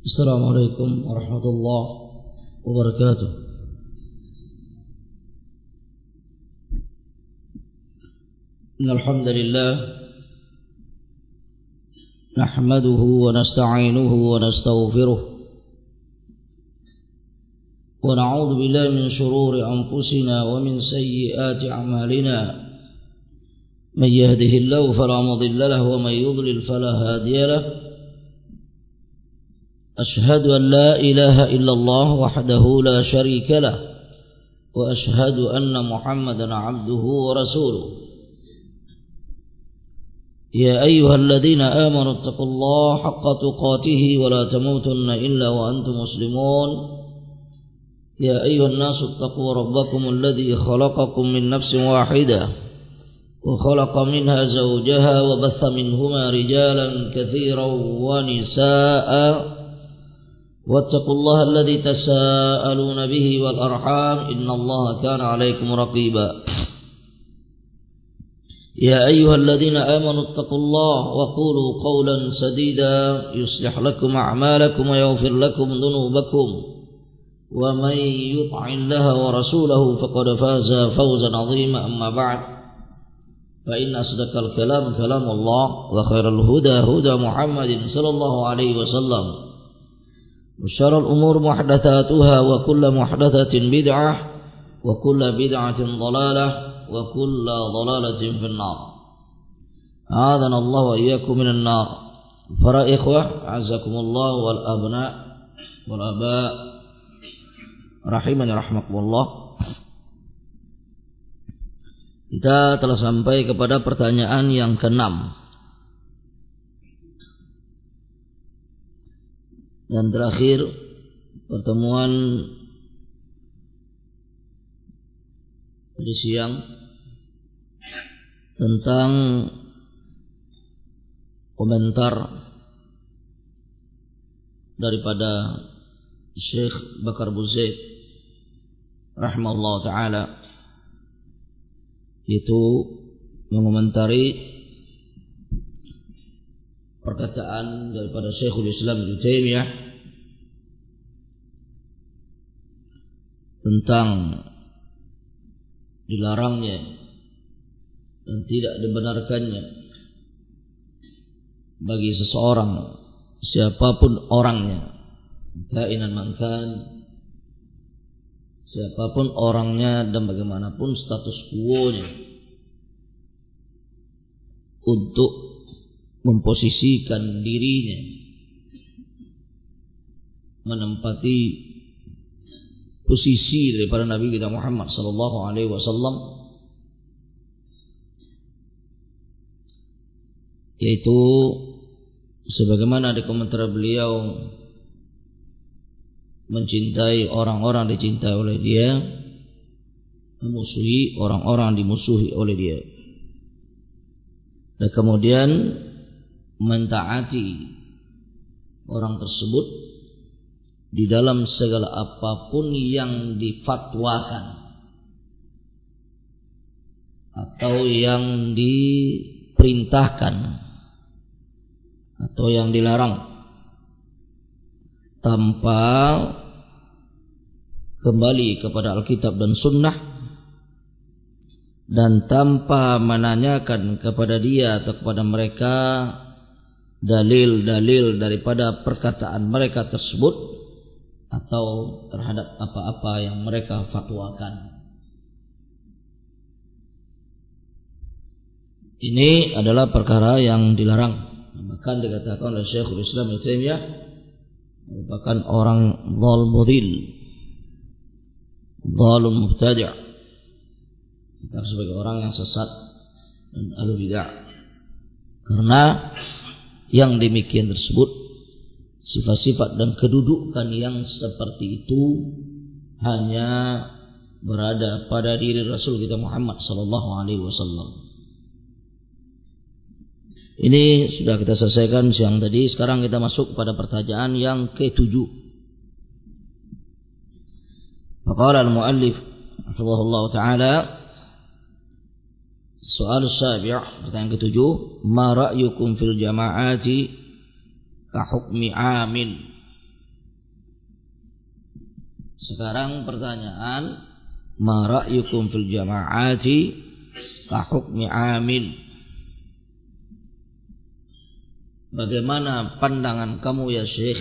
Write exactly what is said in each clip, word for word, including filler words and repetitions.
Assalamualaikum warahmatullahi wabarakatuh. Innal hamdalillah nahmaduhu wa nasta'inuhu wa nastaghfiruh wa na'udzu billahi min shururi anfusina wa min sayyiati a'malina. Man yahdihillahu fala mudilla lahu wa man yudlil fala hadiya lahu. أشهد أن لا إله إلا الله وحده لا شريك له وأشهد أن محمدا عبده ورسوله. يا أيها الذين آمنوا اتقوا الله حق تقاته ولا تموتن إلا وأنتم مسلمون. يا أيها الناس اتقوا ربكم الذي خلقكم من نفس واحدة وخلق منها زوجها وبث منهما رجالا كثيرا ونساء واتقوا الله الذي تساءلون به والأرحام إن الله كان عليكم رقيبا. يا أيها الذين آمنوا اتقوا الله وقولوا قولا سديدا يصلح لكم أعمالكم ويغفر لكم ذنوبكم ومن يطع الله ورسوله فقد فاز فوزا عظيما. أما بعد فإن أصدق الكلام كلام الله وخير الهدى هدى محمد صلى الله عليه وسلم وشر الأمور محدثاتها وكل محدثة بدعة وكل بدعة ضلالة وكل ضلالة في النار. أعاذنا الله وإياكم من النار. Para ikhwah azakumullah wal abna wal aba rahimani rahmakumullah. Kita telah sampai kepada pertanyaan yang keenam dan terakhir pertemuan di siang tentang komentar daripada Syekh Bakar Abu Zaid rahimahullah ta'ala, yaitu mengomentari perkataan daripada Syekhul Islam Ibnu Taimiyah tentang dilarangnya dan tidak dibenarkannya bagi seseorang siapapun orangnya, kainan mankan, siapapun orangnya dan bagaimanapun status quo-nya, untuk memposisikan dirinya menempati posisi daripada Nabi kita Muhammad sallallahu alaihi wasallam, yaitu sebagaimana di komentar beliau mencintai orang-orang dicintai oleh dia, memusuhi orang-orang dimusuhi oleh dia, dan kemudian mentaati orang tersebut di dalam segala apapun yang difatwakan atau yang diperintahkan atau yang dilarang, tanpa kembali kepada Alkitab dan Sunnah dan tanpa menanyakan kepada dia atau kepada mereka dalil-dalil daripada perkataan mereka tersebut atau terhadap apa-apa yang mereka fatwakan. Ini adalah perkara yang dilarang. Bahkan dikatakan oleh Syekhul Islam Ibnu Taimiyah merupakan orang dhal mudil, dhalun mubtadi', sebagai orang yang sesat dan ahli bid'ah. Karena yang demikian tersebut, sifat-sifat dan kedudukan yang seperti itu hanya berada pada diri Rasul kita Muhammad sallallahu alaihi wasallam. Ini sudah kita selesaikan siang tadi. Sekarang kita masuk pada pertanyaan yang ketujuh. Faqala al-muallif hafizahullah ta'ala, soal sabi', pertanyaan ketujuh, ma ra'yukum fil jama'ati ka hukmi amin Sekarang pertanyaan, ma ra'yukum fil jama'ati ka hukmi amil? Bagaimana pandangan kamu ya Syekh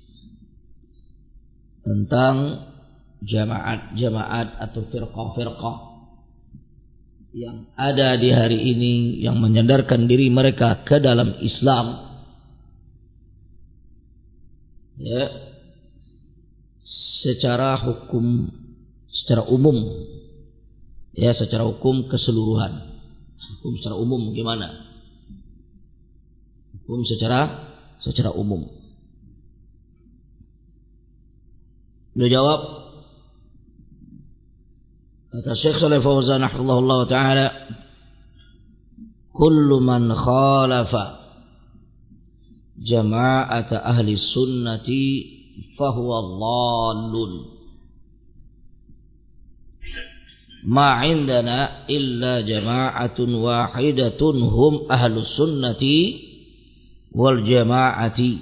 tentang jamaat-jamaat atau firqah-firqah yang ada di hari ini yang menyandarkan diri mereka ke dalam Islam, ya, secara hukum, secara umum, ya, secara hukum keseluruhan. Hukum secara umum gimana? Hukum secara secara umum. Beliau jawab, kata Syekh Shalih Fauzan rahimahullah taala, kullu man khalafa jama'ata ahli sunnati fahuwa dhallun ma indana illa jama'atun wahidatun hum ahlu sunnati wal jama'ati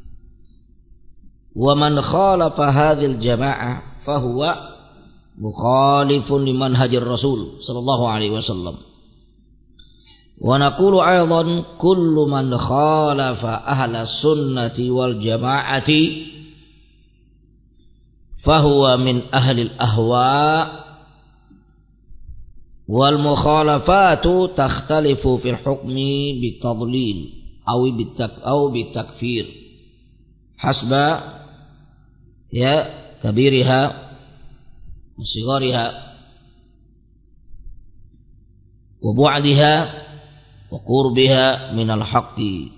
wa man khalafa hadhil jama'ah fahuwa mukhalifun liman hajir rasul sallallahu alaihi wasallam. Wa naqulu aidan kullu man khalafa ahla sunnati wal jama'ati fahuwa min ahli al-ahwa wal mukhalafatu takhtalifu fil hukmi bitadlil aw bitak aw bitakfir hasba ya kabiriha wa sigariha wa bu'diha wa qurbiha min al-haqqi.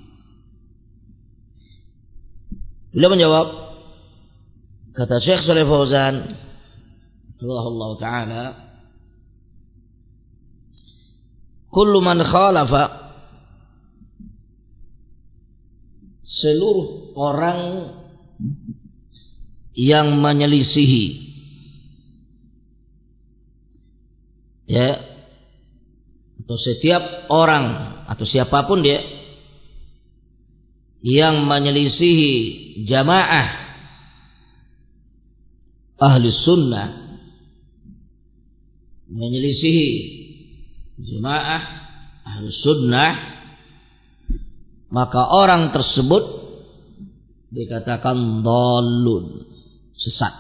Beliau menjawab, kata Syekh Shalih Fauzan rahimahullah taala, kullu man khalafa, seluruh orang yang menyelisihi, ya, atau setiap orang atau siapapun dia yang menyelisihi jamaah ahli sunnah, menyelisihi jamaah ahli sunnah, maka orang tersebut dikatakan dhalun, sesat.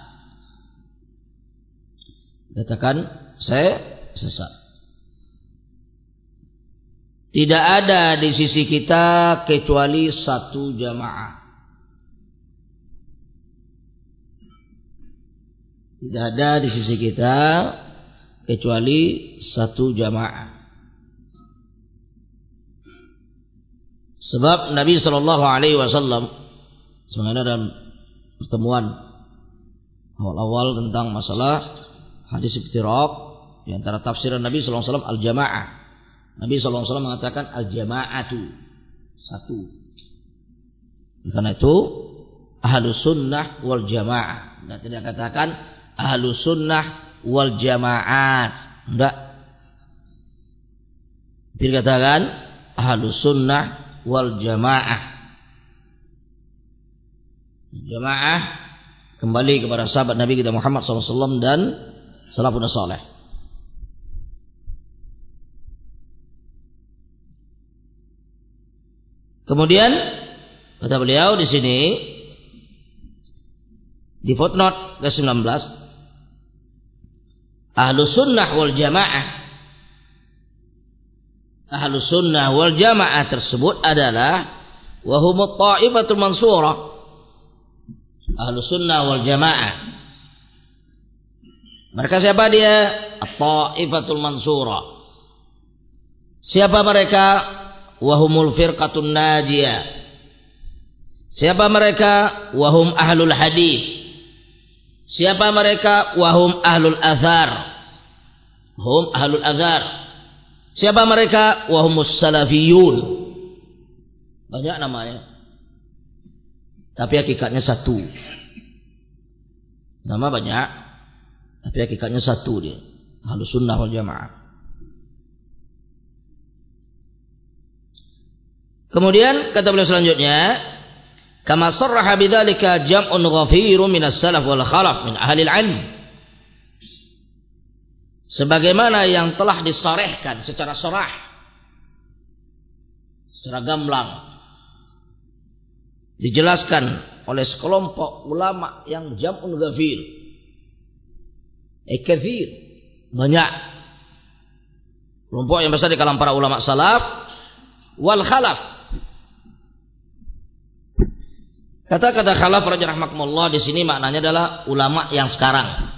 Dikatakan saya sesat. Tidak ada di sisi kita kecuali satu jamaah. Tidak ada di sisi kita kecuali satu jamaah. Sebab Nabi Shallallahu Alaihi Wasallam sebenarnya dalam pertemuan awal-awal tentang masalah hadis iftiraq, di antara tafsiran Nabi Shallallahu Alaihi Wasallam al-jamaah. Nabi Shallallahu Alaihi Wasallam mengatakan al-jama'atu, satu. Karena itu ahlus sunnah wal jamaah. Dan tidak katakan ahlus sunnah wal jamaat, enggak. Dikatakan ahlus sunnah wal jamaah. Jamaah kembali kepada sahabat Nabi kita Muhammad shallallahu alaihi wasallam dan salafun saleh. Kemudian kata beliau di sini di footnote ke sembilan belas, ahlus sunnah wal jamaah, ahlus sunnah wal jamaah tersebut adalah wahumut ta'ifatul mansurah. Ahlus sunnah wal jamaah, mereka siapa dia? At-ta'ifatul mansurah. Siapa mereka? Wahumul firqatun najiyah. Siapa mereka? Wahum ahlul hadis. Siapa mereka? Wahum ahlul azhar. Hum ahlul azhar. Siapa mereka? Wahumus salafiyun. Banyak namanya, tapi hakikatnya satu. Nama banyak, tapi hakikatnya satu dia. Ahlus sunnah wal jamaah. Kemudian kata beliau selanjutnya, Kama sarraha bidzalika jam'un ghafirun minas salaf wal khalaf min ahli al-'ilm. Sebagaimana yang telah disarehkan secara sarah, secara gamblang, dijelaskan oleh sekelompok ulama yang jam'un ghafir, eh katsir, banyak kelompok yang besar di kalangan para ulama salaf wal khalaf. Kata-kata khalaf rahimahumullah di sini maknanya adalah ulama yang sekarang.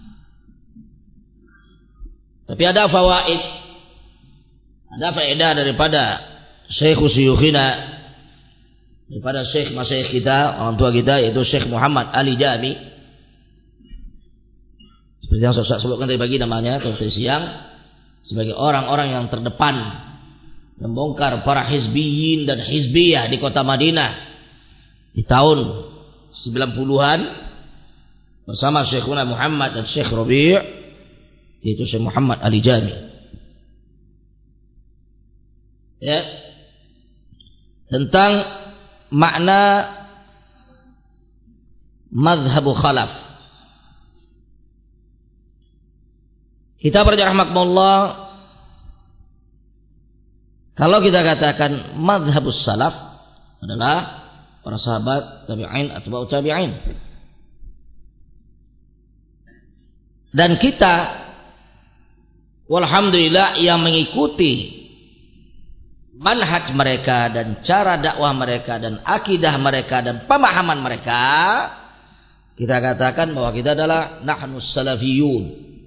Tapi ada fawaid, ada faedah daripada Syekh Syuyukhina, daripada Syekh Masyayikh kita, orang tua kita, yaitu Syekh Muhammad Ali Jami. Seperti yang saya sebutkan tadi pagi namanya, tadi siang, sebagai orang-orang yang terdepan membongkar para hizbiyin dan hizbiyah di kota Madinah di tahun sembilan puluhan bersama Syekhuna Muhammad dan Syekh Rabi', yaitu Syekh Muhammad Ali Jami. Ya. Tentang makna mazhabu khalaf. Kita rahmatullah, kalau kita katakan mazhabus salaf adalah para sahabat, tabi'in, atba'u tabi'in. Dan kita walhamdulillah yang mengikuti manhaj mereka dan cara dakwah mereka dan akidah mereka dan pemahaman mereka, kita katakan bahwa kita adalah nahnu salafiyun.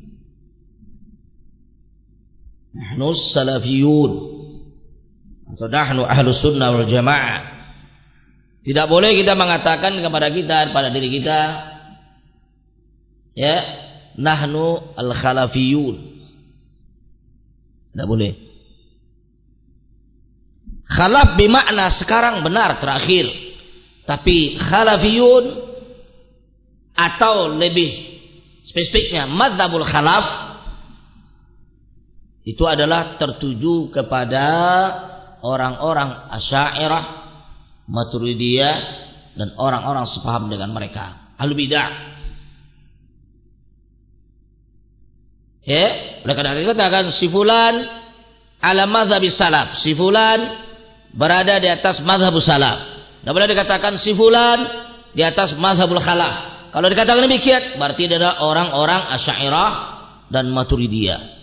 Nahnu salafiyun atau nahnu ahlus sunnah wal jamaah. Tidak boleh kita mengatakan kepada kita, pada diri kita, ya, nahnu al-khalafiyun. Tidak boleh. Khalaf bermakna sekarang, benar, terakhir. Tapi khalafiyun atau lebih spesifiknya madzhabul khalaf itu adalah tertuju kepada orang-orang Asy'ariyah, Maturidiyah, dan orang-orang sepaham dengan mereka, ahlu bidah. Ya, oleh karena itu katakan si fulan ala mazhabis salaf, si fulan berada di atas mazhabus salaf. Tidak boleh dikatakan si fulan di atas mazhabul khalaf. Kalau dikatakan demikian, berarti dia adalah orang-orang Asy'ariyah dan Maturidiyah.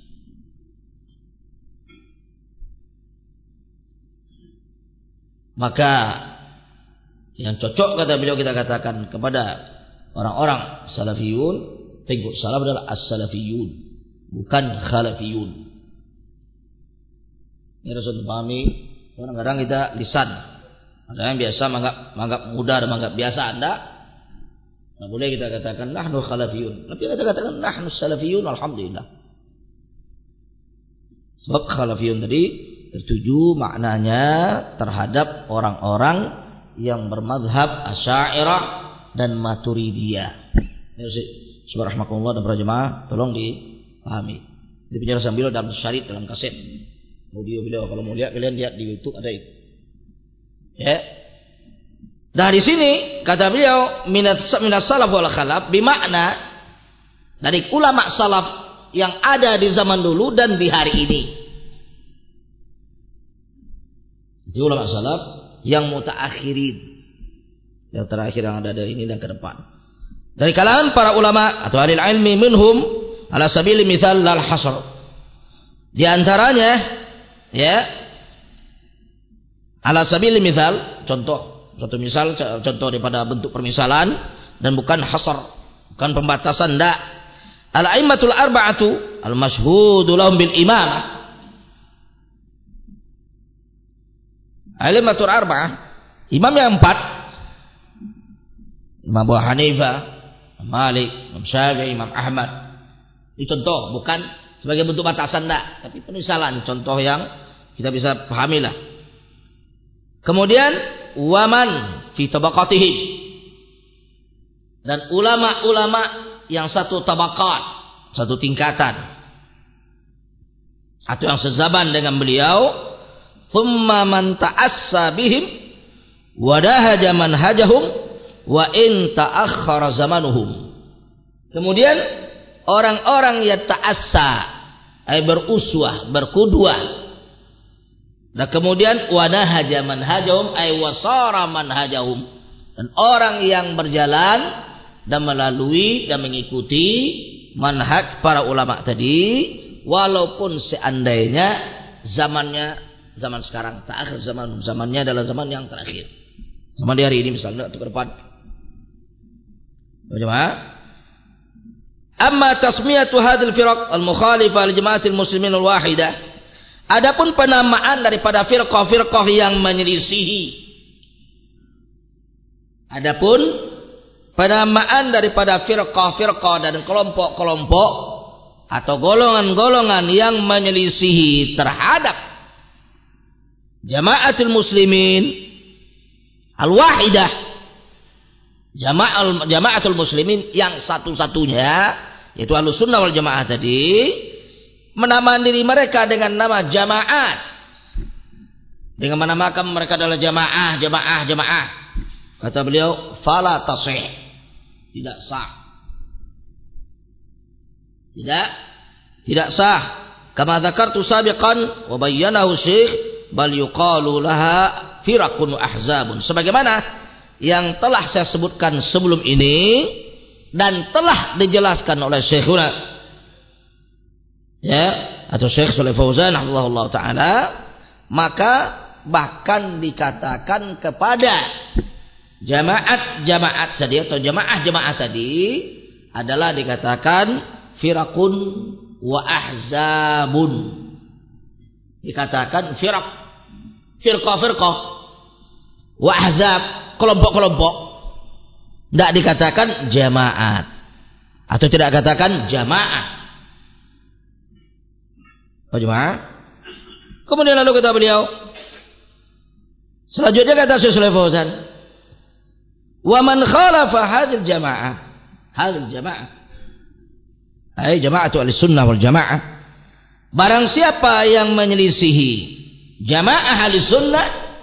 Maka yang cocok kata beliau kita katakan kepada orang-orang salafiyun, pengikut salaf adalah as-salafiyun, bukan khalafiyun. Ini harus dipahami. Kadang-kadang kita lisan, ada yang biasa menganggap, menganggap mudah dan menganggap biasa. Anda tidak boleh kita katakan nahnu khalafiyun, tapi kita katakan nahnu salafiyun, alhamdulillah. Sebab khalafiyun tadi tertuju maknanya terhadap orang-orang yang bermadhab Asy'ariyah dan Maturidiyah. Subhanallah dan para jemaah, tolong dipahami. Ini penjelasan beliau dalam syarif, dalam kaset audio beliau. Kalau mau lihat, kalian lihat di YouTube ada itu. Ya. Nah di sini kata beliau minas minas salaf wal khalaf, bermakna dari ulama salaf yang ada di zaman dulu dan di hari ini. Itu ulama salaf yang mutaakhirin, yang terakhir yang ada dari ini dan ke depan. Dari kalangan para ulama atau ahli ilmi minhum ala sabili mithal lal hasr. Di antaranya ya ala sabili mithal, contoh, contoh misal, contoh daripada bentuk permisalan dan bukan hasr, bukan pembatasan, enggak. Al-a'immatul arba'atu al-masyhudu lahum bil imamah. Al-a'immatul arba'ah, imam yang empat, Imam Abu Hanifah, Imam Malik, Imam Syafi'i, Imam Ahmad. Ini contoh, bukan sebagai bentuk batasan, enggak, tapi permisalan, contoh yang kita bisa pahamilah. Kemudian waman fi tabaqatihim, dan ulama-ulama yang satu tabaqat, satu tingkatan atau yang sezaman dengan beliau. Thumma man ta'assa bihim wadahaja manhajahum wa in ta'akhkhara zamanuhum. Kemudian orang-orang yang ta'assa, ay beruswah, berkudwah. Dan kemudian wadahaja manhajahum ay wasara manhajahum. Dan orang yang berjalan dan melalui dan mengikuti manhaj para ulama tadi, walaupun seandainya zamannya zaman sekarang, ta'akhir zaman, zamannya adalah zaman yang terakhir. Zaman di hari ini misalnya atau ke depan. Bagaimana? Amma tasmiyatu hadhil firaq al-mukhalifah li jama'atil muslimin al-wahidah. Adapun penamaan daripada firqah-firqah yang menyelisihi. Adapun penamaan daripada firqah-firqah dan kelompok-kelompok atau golongan-golongan yang menyelisihi terhadap jama'atul muslimin al-wahidah, jama'al jama'atul muslimin yang satu-satunya, yaitu Ahlussunnah wal Jamaah tadi, menamakan diri mereka dengan nama jamaat, dengan menamakan mereka adalah jamaah, jamaah, jamaah. Kata beliau, fala tasih, tidak sah, tidak tidak sah. Kama dzakartu sabiqan wa bayyanahu Syekh, bal yuqalu laha firaqun wa ahzabun. Sebagaimana yang telah saya sebutkan sebelum ini dan telah dijelaskan oleh Syekhuna, ya, atau Syekh Shalih Fauzan rahimahullah taala, maka bahkan dikatakan kepada jamaat-jamaat tadi atau jamaah-jamaah tadi adalah dikatakan firaqun wa ahzabun. Dikatakan firaq, firqah-firqah, wa ahzab, kelompok-kelompok. Tidak dikatakan jamaat atau tidak katakan jamaah. Oh, jamaah. Kemudian lalu kata beliau, selanjutnya kata Syekh Shalih Fauzan, wa man khalafa hadhil jamaah, hadhil jamaah, ay jama'atu ahlussunnah wal jamaah, barang siapa yang menyelisihi jamaah ahlussunnah,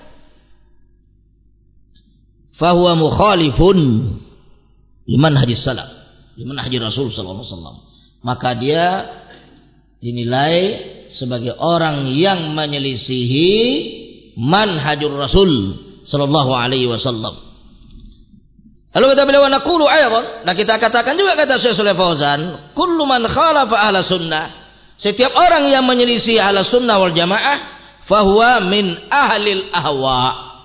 fahuwa mukhalifun liman hadis salaf, liman hadis Rasul sallallahu alaihi wasallam, maka dia dinilai sebagai orang yang menyelisihi manhajur Rasul sallallahu alaihi wasallam. Lalu kata beliau, naqulu aydan, dan kita katakan juga kata Syekh Shalih Fauzan, kullu man khalafa ahla sunnah, setiap orang yang menyelisih ahla sunnah wal jamaah, fahuwa min ahlil ahwa.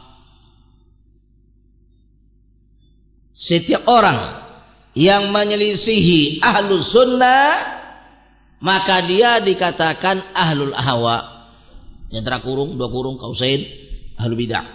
Setiap orang yang menyelisihi ahlu sunnah, maka dia dikatakan ahlul ahwa. Yang terakurung, dua kurung, kausain, ahlu bid'ah.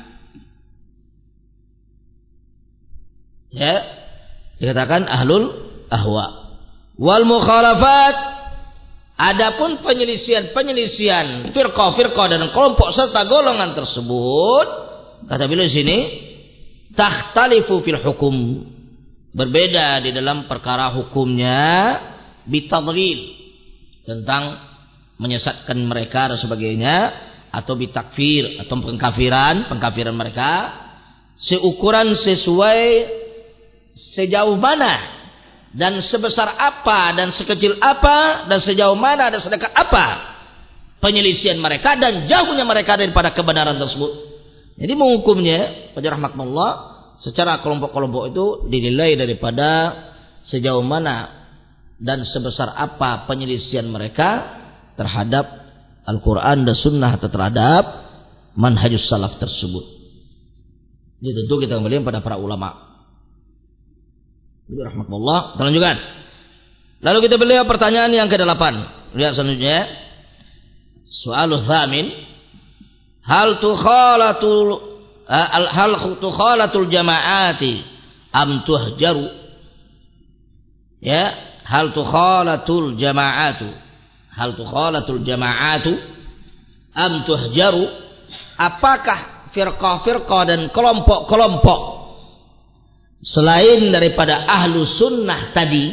Ya, dikatakan ahlul ahwa. Wal mukhalafat, adapun penyelisian-penyelisian firqah-firqah dan kelompok serta golongan tersebut, kata beliau sini, takhtalifu fil hukum, berbeda di dalam perkara hukumnya, bitadlil, tentang menyesatkan mereka dan sebagainya, atau bitakfir, atau pengkafiran, pengkafiran mereka, seukuran sesuai sejauh mana dan sebesar apa dan sekecil apa dan sejauh mana dan sedekat apa penyelisihan mereka dan jauhnya mereka daripada kebenaran tersebut. Jadi menghukumnya pada rahmatullah secara kelompok-kelompok itu dinilai daripada sejauh mana dan sebesar apa penyelisihan mereka terhadap Al-Quran dan Sunnah atau terhadap manhajus salaf tersebut. Ini tentu kita kembali pada para ulama. Rahmatullah, kita lanjutkan. Lalu kita beliau pertanyaan yang kedelapan. Lihat selanjutnya. Soalul tsamin, hal tukhalatul hal tukhalatul jama'ati am tuhjaru? Ya, hal tukhalatul jama'atu, hal tukhalatul jama'atu am tuhjaru? Apakah firqah-firqah dan kelompok-kelompok selain daripada ahlu sunnah tadi,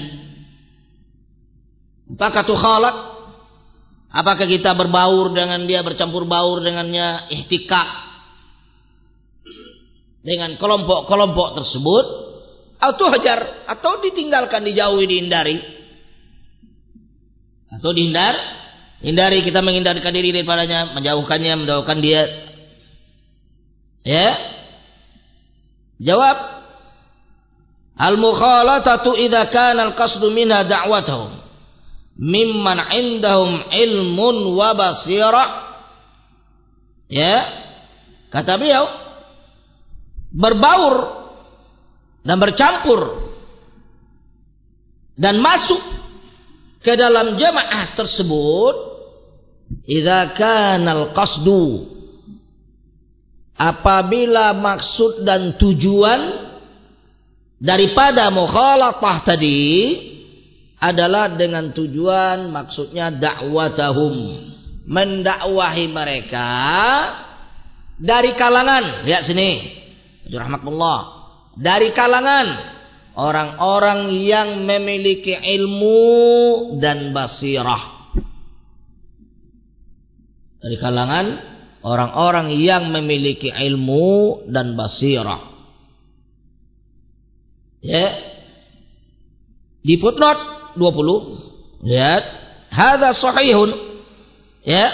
apakah tukhalat, apakah kita berbaur dengan dia, bercampur baur dengannya, ihtikak, dengan kelompok-kelompok tersebut, atau hajar, atau ditinggalkan, dijauhi, dihindari, atau dihindar, hindari, kita menghindarkan diri daripadanya, menjauhkannya, menjauhkan dia. Ya, jawab, al-mukhalatatu idza kana al-qasdu minha da'watuhum mimman 'indahum ilmun wa basirah. Ya, kata beliau, berbaur dan bercampur dan masuk ke dalam jamaah tersebut idza kana al-qasdu, apabila maksud dan tujuan daripada mukhalatah tadi adalah dengan tujuan, maksudnya dakwatahum, mendakwahi mereka dari kalangan, lihat sini, rahmatullah, dari kalangan orang-orang yang memiliki ilmu dan basirah, dari kalangan orang-orang yang memiliki ilmu dan basirah. Ya, di footnote dua puluh, lihat, hadza sahihun, ya,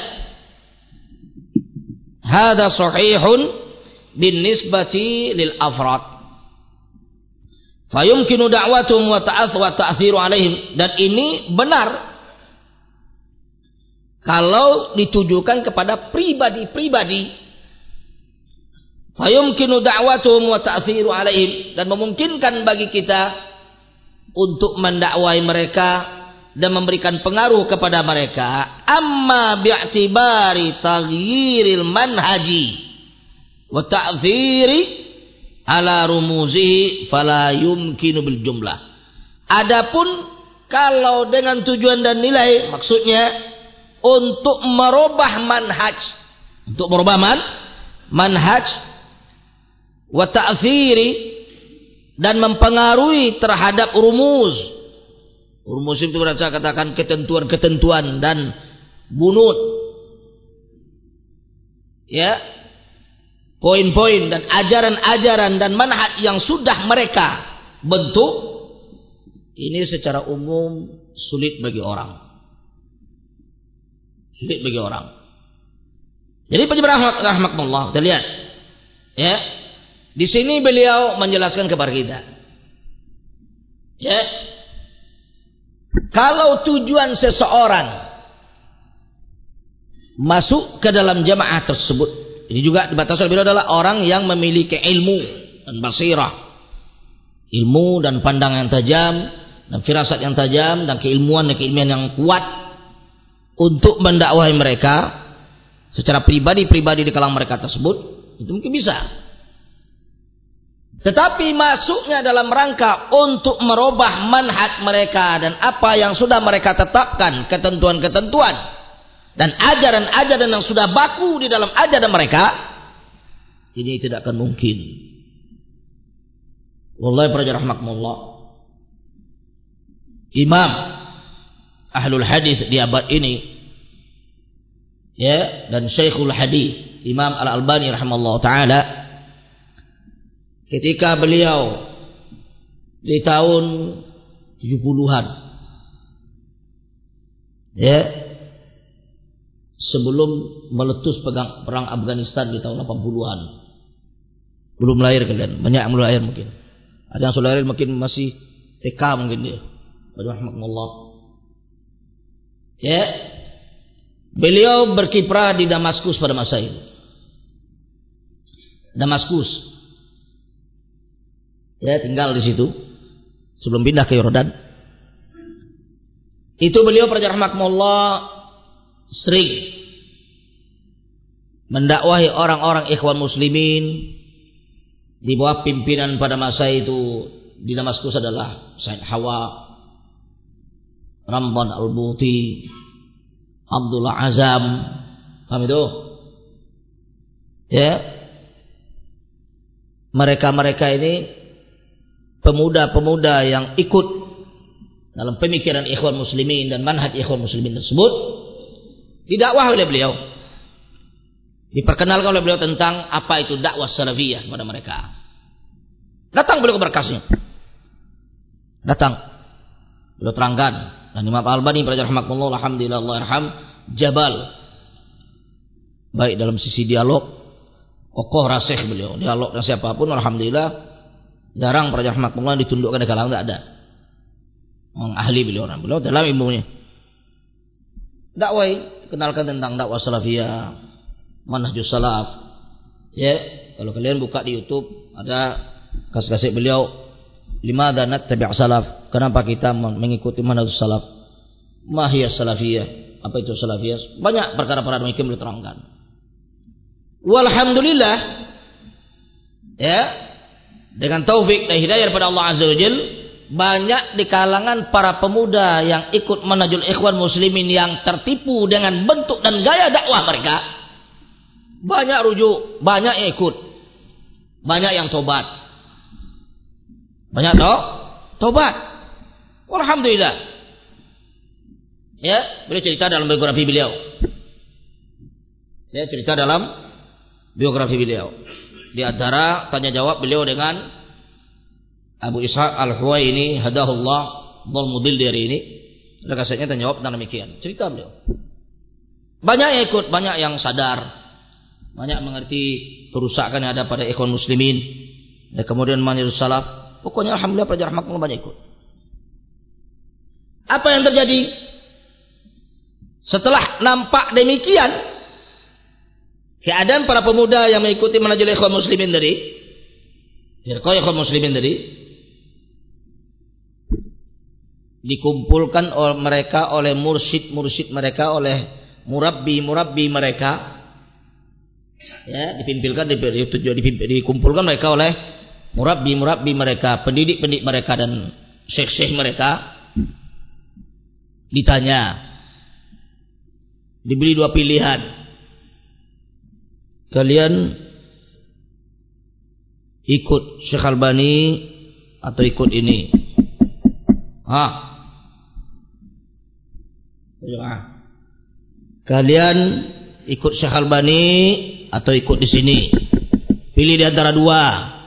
hadza sahihun bin nisbati lil afrad, fayumkinu da'watuhum wa ta'ath wa ta'thiru alaihim, dan ini benar kalau ditujukan kepada pribadi-pribadi. Fayumkinu da'watuhum wa ta'thiru alaihim, dan memungkinkan bagi kita untuk mendakwahi mereka dan memberikan pengaruh kepada mereka. Amma bi'tibari taghyiril manhaji wa ta'thiri ala rumuzihi fala yumkinu bil jumlah. Adapun kalau dengan tujuan dan nilai, maksudnya untuk merubah manhaj, untuk merubah man, manhaj wa ta'thiri, dan mempengaruhi terhadap rumus. Rumus itu berarti katakan ketentuan-ketentuan dan bunut, ya, poin-poin dan ajaran-ajaran dan manhaj yang sudah mereka bentuk, ini secara umum sulit bagi orang. Sulit bagi orang. Jadi penjelasan rahmatullah, kita lihat, ya, di sini beliau menjelaskan kepada kita, ya, kalau tujuan seseorang masuk ke dalam jamaah tersebut, ini juga dibatasi oleh beliau adalah orang yang memiliki ilmu dan basirah, ilmu dan pandangan yang tajam dan firasat yang tajam dan keilmuan dan keilmuan yang kuat untuk mendakwahi mereka secara pribadi-pribadi di kalangan mereka tersebut, itu mungkin bisa. Tetapi masuknya dalam rangka untuk merubah manhaj mereka dan apa yang sudah mereka tetapkan, ketentuan-ketentuan dan ajaran-ajaran yang sudah baku di dalam ajaran mereka, ini tidak akan mungkin. Wallahi para rahmatullah, Imam Ahlul Hadis di abad ini, ya, dan Syekhul Hadis Imam Al-Albani rahimahullah taala, ketika beliau di tahun tujuh puluhan, ya, sebelum meletus perang, perang Afghanistan di tahun delapan puluhan, belum lahir kalian, banyak yang belum lahir mungkin, ada yang sudah lahir mungkin masih T K mungkin dia, rahimahullah, ya, beliau berkiprah di Damaskus pada masa itu. Damaskus, ya, tinggal di situ sebelum pindah ke Yordan. Itu beliau rahmatullah sering mendakwahi orang-orang ikhwan muslimin di bawah pimpinan pada masa itu di Damaskus adalah Said Hawa, Ramdan Al-Buti, Abdullah Azam, paham itu? Ya, mereka-mereka ini pemuda-pemuda yang ikut dalam pemikiran ikhwan muslimin dan manhaj ikhwan muslimin tersebut didakwah oleh beliau, diperkenalkan oleh beliau tentang apa itu dakwah salafiyah kepada mereka. Datang beliau ke berkasnya. Datang. Beliau terangkan. Dan Imam Al-Albani rahimahullah, alhamdulillah, Allah yarham, jabal. Baik dalam sisi dialog, kokoh rasih beliau. Dialog dengan siapapun, alhamdulillah. Jarang para rahmatullah ditundukkan di kalangan, tidak ada. Orang ahli beliau, orang beliau dalam ilmunya. Dakwah, kenalkan tentang dakwah salafiyah, manhajus salaf. Ya, kalau kalian buka di YouTube ada kasih-kasih beliau, limadza nattabi' salaf? Kenapa kita mengikuti manhajus salaf? Ma hiya salafiyah? Apa itu salafiyah? Banyak perkara-perkara demikian beliau terangkan. Walhamdulillah, ya, dengan taufik dan hidayah daripada Allah Azza wa Jalla, banyak di kalangan para pemuda yang ikut manhajul ikhwan muslimin yang tertipu dengan bentuk dan gaya dakwah mereka. Banyak rujuk, banyak yang ikut, banyak yang tobat, banyak toh tobat. Alhamdulillah. Ya, beliau cerita dalam biografi beliau. Ya, cerita dalam biografi beliau. Di antara tanya jawab beliau dengan Abu Ishaq Al-Huwaini hadahullah dhul mudil dari ini. Ada kasetnya tanya jawab tentang demikian. Cerita beliau. Banyak yang ikut, banyak yang sadar. Banyak mengerti kerusakan yang ada pada ikhwan muslimin. Dan kemudian manhajus salaf. Pokoknya alhamdulillah pelajar rahmatullah banyak ikut. Apa yang terjadi? Setelah nampak demikian, keadaan para pemuda yang mengikuti manhajul ikhwan muslimin dari firqah ikhwan muslimin dari dikumpulkan oleh mereka oleh mursyid-mursyid mereka, oleh murabbi-murabbi mereka. Ya, dipimpinkan dikumpulkan mereka oleh murabbi-murabbi mereka, pendidik-pendidik mereka dan syekh-syekh mereka. Ditanya, diberi dua pilihan. Kalian ikut Syekh Albani atau ikut ini? Ah. Kalian ikut Syekh Albani atau ikut di sini? Pilih di antara dua.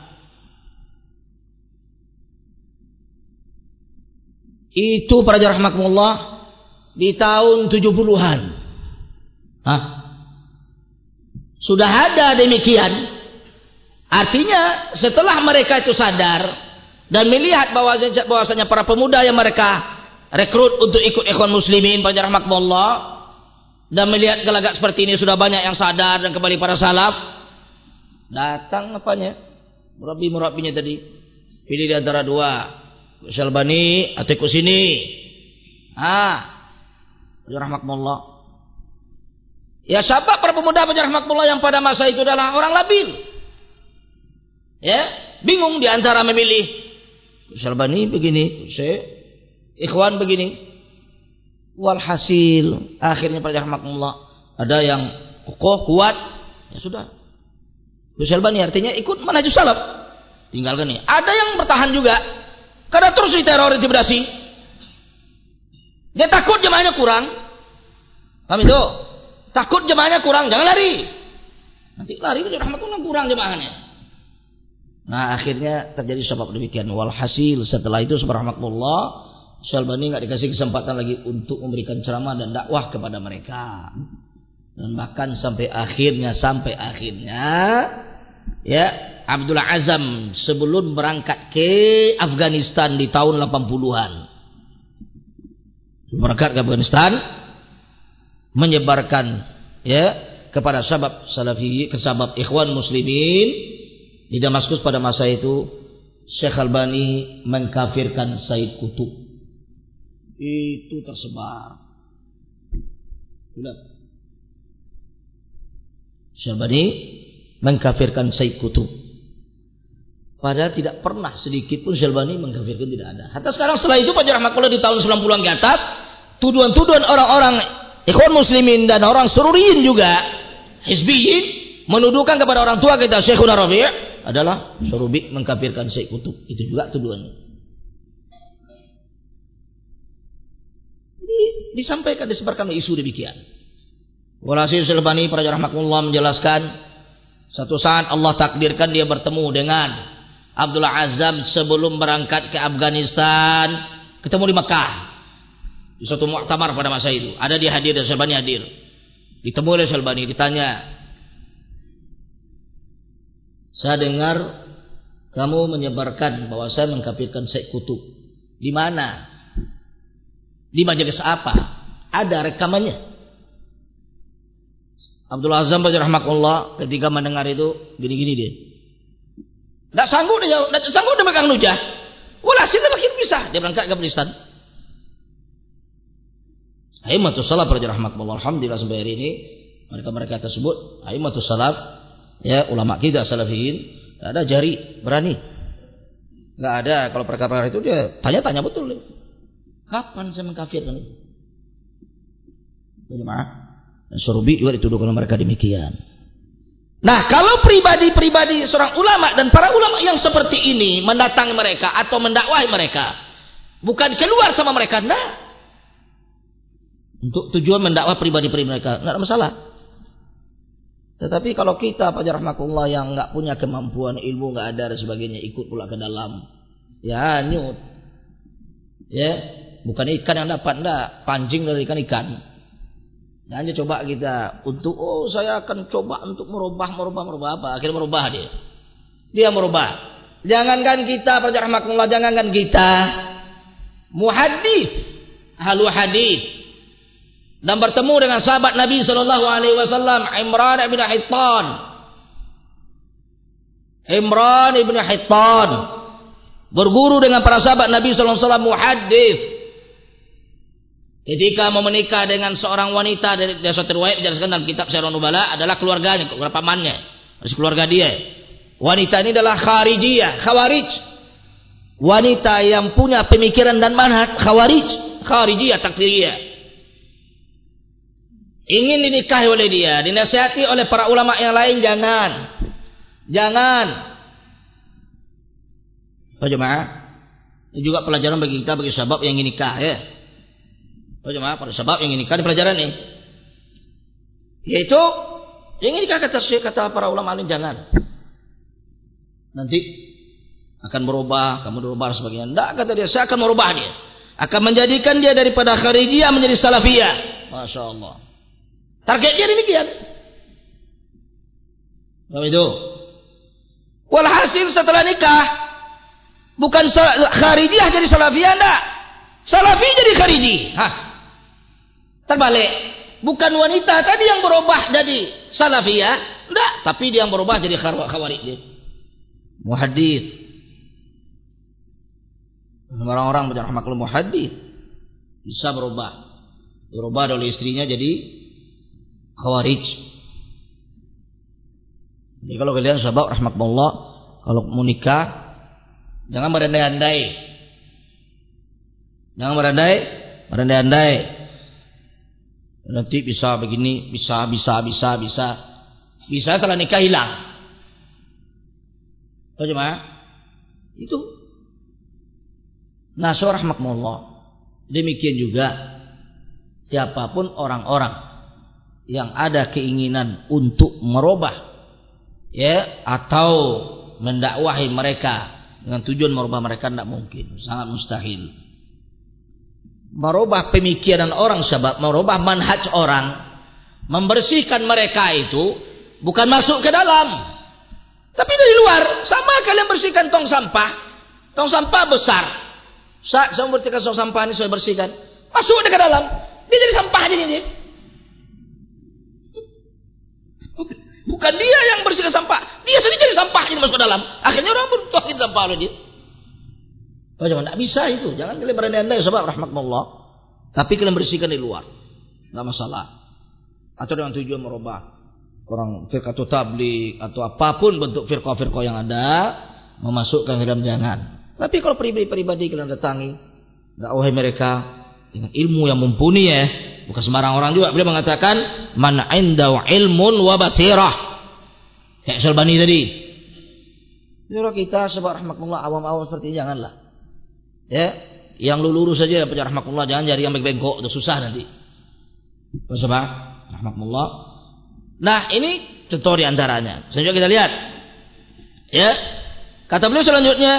Itu para rahmatullah di tahun tujuh puluhan. Hah? Sudah ada demikian. Artinya setelah mereka itu sadar dan melihat bahwasanya, bahwasanya para pemuda yang mereka rekrut untuk ikut ikhwan muslimin para rahmatullah, dan melihat gelagat seperti ini sudah banyak yang sadar dan kembali para salaf, datang apanya? Murabbi-murabbinya tadi. Pilih di antara dua. Syalbani atau ikut sini. Ah. Rahmatullah. Ya, siapa para pemuda rahmatullah yang pada masa itu adalah orang labil. Ya, bingung di antara memilih. Syalbani begini, saya ikhwan begini. Walhasil akhirnya para rahmatullah ada yang kokoh kuat, ya sudah. Syalbani artinya ikut manhajus salaf. Tinggalkan nih. Ada yang bertahan juga karena terus diteror, intimidasi. Dia takut jemaahnya kurang. Paham itu? Takut jemaahnya kurang, jangan lari. Nanti lari itu rahmatullah kurang jemaahnya. Nah, akhirnya terjadi sebab demikian. Walhasil setelah itu subhanallah, Syalbani enggak dikasih kesempatan lagi untuk memberikan ceramah dan dakwah kepada mereka. Dan bahkan sampai akhirnya sampai akhirnya ya, Abdullah Azam sebelum berangkat ke Afghanistan di tahun delapan puluhan, berangkat ke Afghanistan menyebarkan ya kepada sahabat salafi, ke sahabat ikhwan muslimin di Damaskus pada masa itu. Syekh Albani mengkafirkan Said Qutb. Itu tersebar. Sudah. Syekh Albani mengkafirkan Said Qutb. Padahal tidak pernah sedikit pun Syekh Albani mengkafirkan, tidak ada. Hatta sekarang setelah itu Pak Rahmatullah di tahun sembilan puluhan ke atas, tuduhan-tuduhan orang-orang ikhwan muslimin dan orang sururiyin juga, hizbiyin, menuduhkan kepada orang tua kita Syekhuna Rabi' adalah surubi mengkafirkan Said Qutb. Itu juga tuduhannya. Jadi disampaikan, disebarkan isu demikian. Walhasil Syekh Albani para rahmatullah menjelaskan, satu saat Allah takdirkan dia bertemu dengan Abdullah Azzam sebelum berangkat ke Afghanistan ketemu di Mekah di suatu muktamar pada masa itu. Ada dia hadir dan Syalbani hadir. Ditemu oleh Syalbani, ditanya, saya dengar kamu menyebarkan bahwa saya mengkafirkan Syekh Qutb. Di mana? Di majelis apa? Ada rekamannya. Abdullah Azzam rahimahullah ketika mendengar itu gini-gini dia. Tidak sanggup dia, tidak sanggup dia megang nujah. Walhasil makin bisa dia berangkat ke Afghanistan. Aimatus salaf rahimahullah, alhamdulillah sampai hari ini mereka-mereka tersebut aimatus salaf, ya ulama kita salafiyin, tidak ada jari berani. Enggak ada kalau perkara itu dia tanya-tanya betul. Kapan saya mengkafirkan itu? Jemaah, dan Surubi juga dituduhkan oleh mereka demikian. Nah, kalau pribadi-pribadi seorang ulama dan para ulama yang seperti ini mendatangi mereka atau mendakwahi mereka, bukan keluar sama mereka, enggak. Untuk tujuan mendakwah pribadi-pribadi mereka, enggak ada masalah. Tetapi kalau kita Pak Rahmatullah yang enggak punya kemampuan, ilmu enggak ada dan sebagainya, ikut pula ke dalam, ya nyut. Ya, bukan ikan yang dapat, enggak, pancing dari ikan-ikan. Hanya coba kita untuk, oh saya akan coba untuk merubah, merubah, merubah apa? Akhirnya merubah dia. Dia merubah. Jangankan kita, Pak Rahmatullah, jangankan kita, muhaddits, ahlu hadis, dan bertemu dengan sahabat Nabi Sallallahu Alaihi Wasallam, Imran ibn Hittan. Imran ibn Hittan berguru dengan para sahabat Nabi Sallallahu Alaihi Wasallam, muhaddits. Ketika mau menikah dengan seorang wanita dari, dari suatu riwayat dijelaskan dalam kitab Syiarun Nubala adalah keluarganya, pamannya, masih keluarga dia. Wanita ini adalah kharijiyah, khawarij. Wanita yang punya pemikiran dan manhaj khawarij, kharijiyah, takfiriyah. Ingin dinikahi oleh dia, dinasihati oleh para ulama yang lain, jangan. Jangan. Oh jemaah, ini juga pelajaran bagi kita, bagi sahabat yang ingin nikah ya. Oh jemaah, pada sebab yang ini kan pelajaran nih, yaitu yang ini kata kata para ulama alim, jangan nanti akan berubah, kamu berubah dan sebagainya. Tidak, kata dia, saya akan merubah dia, akan menjadikan dia daripada kharijiyah menjadi salafiyah. Masya Allah, target dia demikian. Apa itu? Walhasil setelah nikah bukan kharijiyah jadi salafiyah, enggak, salafi jadi khariji. Hah, terbalik, bukan wanita tadi yang berubah jadi salafiyah, enggak, tapi dia yang berubah jadi khawarij dia. Muhaddits. Orang-orang berjamaah muhaddits bisa berubah. Berubah oleh istrinya jadi khawarij. Jadi kalau kalian sahabat rahmatullah, kalau mau nikah jangan berandai-andai. Jangan berandai, berandai-andai. Nanti bisa begini, bisa, bisa, bisa, bisa, bisa setelah nikah hilang. Tahu jemaah? Itu. Nah, rahmatullah. Demikian juga siapapun orang-orang yang ada keinginan untuk merubah, ya, atau mendakwahi mereka dengan tujuan merubah mereka, tidak mungkin, sangat mustahil. Merubah pemikiran orang sahabat, merubah manhaj orang, membersihkan mereka itu bukan masuk ke dalam, tapi dari luar. Sama kalian bersihkan tong sampah, tong sampah besar. Saat saya membersihkan tong sampah ini, saya bersihkan, masuk ke dalam, dia jadi sampah jadi dia. Bukan dia yang bersihkan sampah, dia sendiri jadi sampah ini masuk ke dalam. Akhirnya orang pun tuakin sampah oleh dia. Oh, jangan, tidak bisa itu. Jangan kalian berandai-andai sebab rahmatullah. Tapi kalian bersihkan di luar, tidak masalah. Atau dengan tujuan merubah orang firqatul tabligh atau apapun bentuk firqah-firqah yang ada, memasukkan ke dalam, jangan. Tapi kalau pribadi-pribadi kalian datangi, dakwahi mereka dengan ilmu yang mumpuni ya, bukan sembarang orang juga. Beliau mengatakan man indahu ilmun wa basirah. Kayak Syalbani tadi. Jadi kita sebab rahmatullah awam-awam seperti ini janganlah. Ya, yang lurus saja dapat rahmatullah, jangan cari yang bengkok, itu susah nanti. Sebab rahmatullah. Nah, ini contoh di antaranya. Selanjutnya kita lihat. Ya. Kata beliau selanjutnya,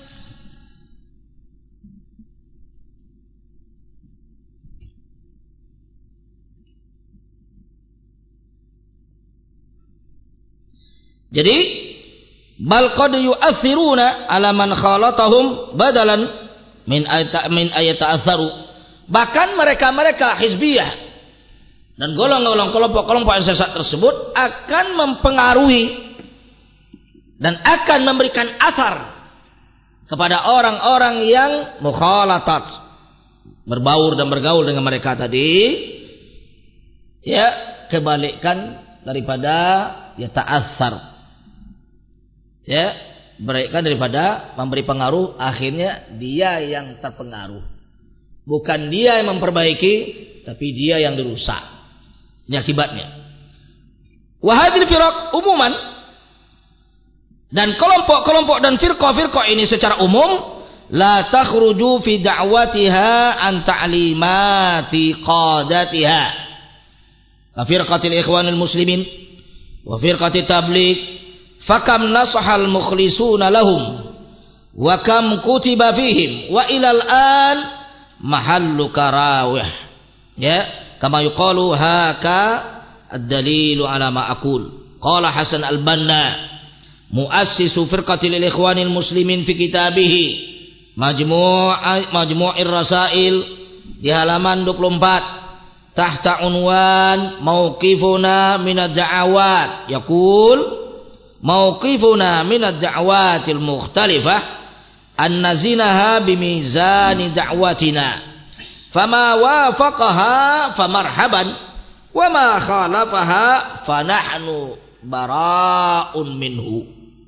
jadi bal qad yu'athiruna ala man khalatahum badalan min ayat min ayat ta'atharu. Bahkan mereka-mereka hizbiyah dan golongan-golongan kelompok-kelompok yang sesat tersebut akan mempengaruhi dan akan memberikan asar kepada orang-orang yang mukhalatat, berbaur dan bergaul dengan mereka tadi, ya, kebalikan daripada ya ta'athar. Ya, mereka daripada memberi pengaruh, akhirnya dia yang terpengaruh. Bukan dia yang memperbaiki, tapi dia yang dirusak. Ini akibatnya. Wa hadhil firaq umuman, dan kelompok-kelompok dan firqah-firqah ini secara umum la takhruju fi da'watiha an ta'limati qadatiha. Wa firqatil ikhwanil muslimin wa firqatit tabligh fakam nasahal mukhlisuna lahum wa kam kutiba fihim wa ilal an mahallu karawih, ya, kama yuqalu haka ad-dalilu ala ma aqul. Qala Hasan al-Banna muassisu firqatil ikhwanil muslimin fi kitabihi majmu' majmu'ir rasail di halaman dua puluh empat tahta unwan mauqifuna minad da'awat, yaqul mauqifuna minad da'watil mukhtalifah an nazinaha bimizani da'watina fama wafaqaha famarhaban wa ma khalafaha fanahnu bara'un minhu.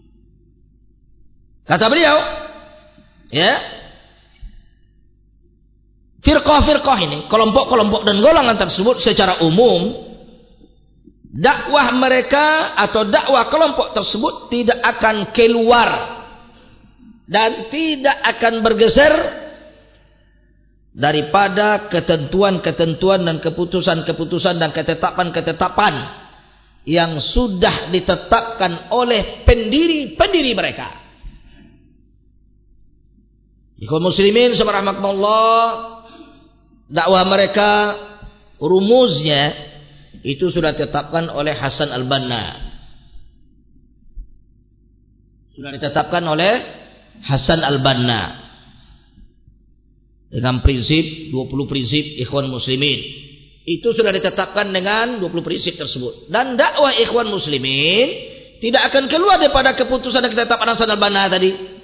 Kata beliau, ya, firqah-firqah ini, kelompok-kelompok dan golongan tersebut secara umum, dakwah mereka atau dakwah kelompok tersebut tidak akan keluar dan tidak akan bergeser daripada ketentuan-ketentuan dan keputusan-keputusan dan ketetapan-ketetapan yang sudah ditetapkan oleh pendiri-pendiri mereka. Ikhwan muslimin subhanallah, dakwah mereka rumusnya itu sudah ditetapkan oleh Hasan al-Banna. Sudah ditetapkan oleh Hasan al-Banna dengan prinsip dua puluh prinsip ikhwan muslimin. Itu sudah ditetapkan dengan dua puluh prinsip tersebut. Dan dakwah ikhwan muslimin tidak akan keluar daripada keputusan dan ketetapan Hasan al-Banna tadi.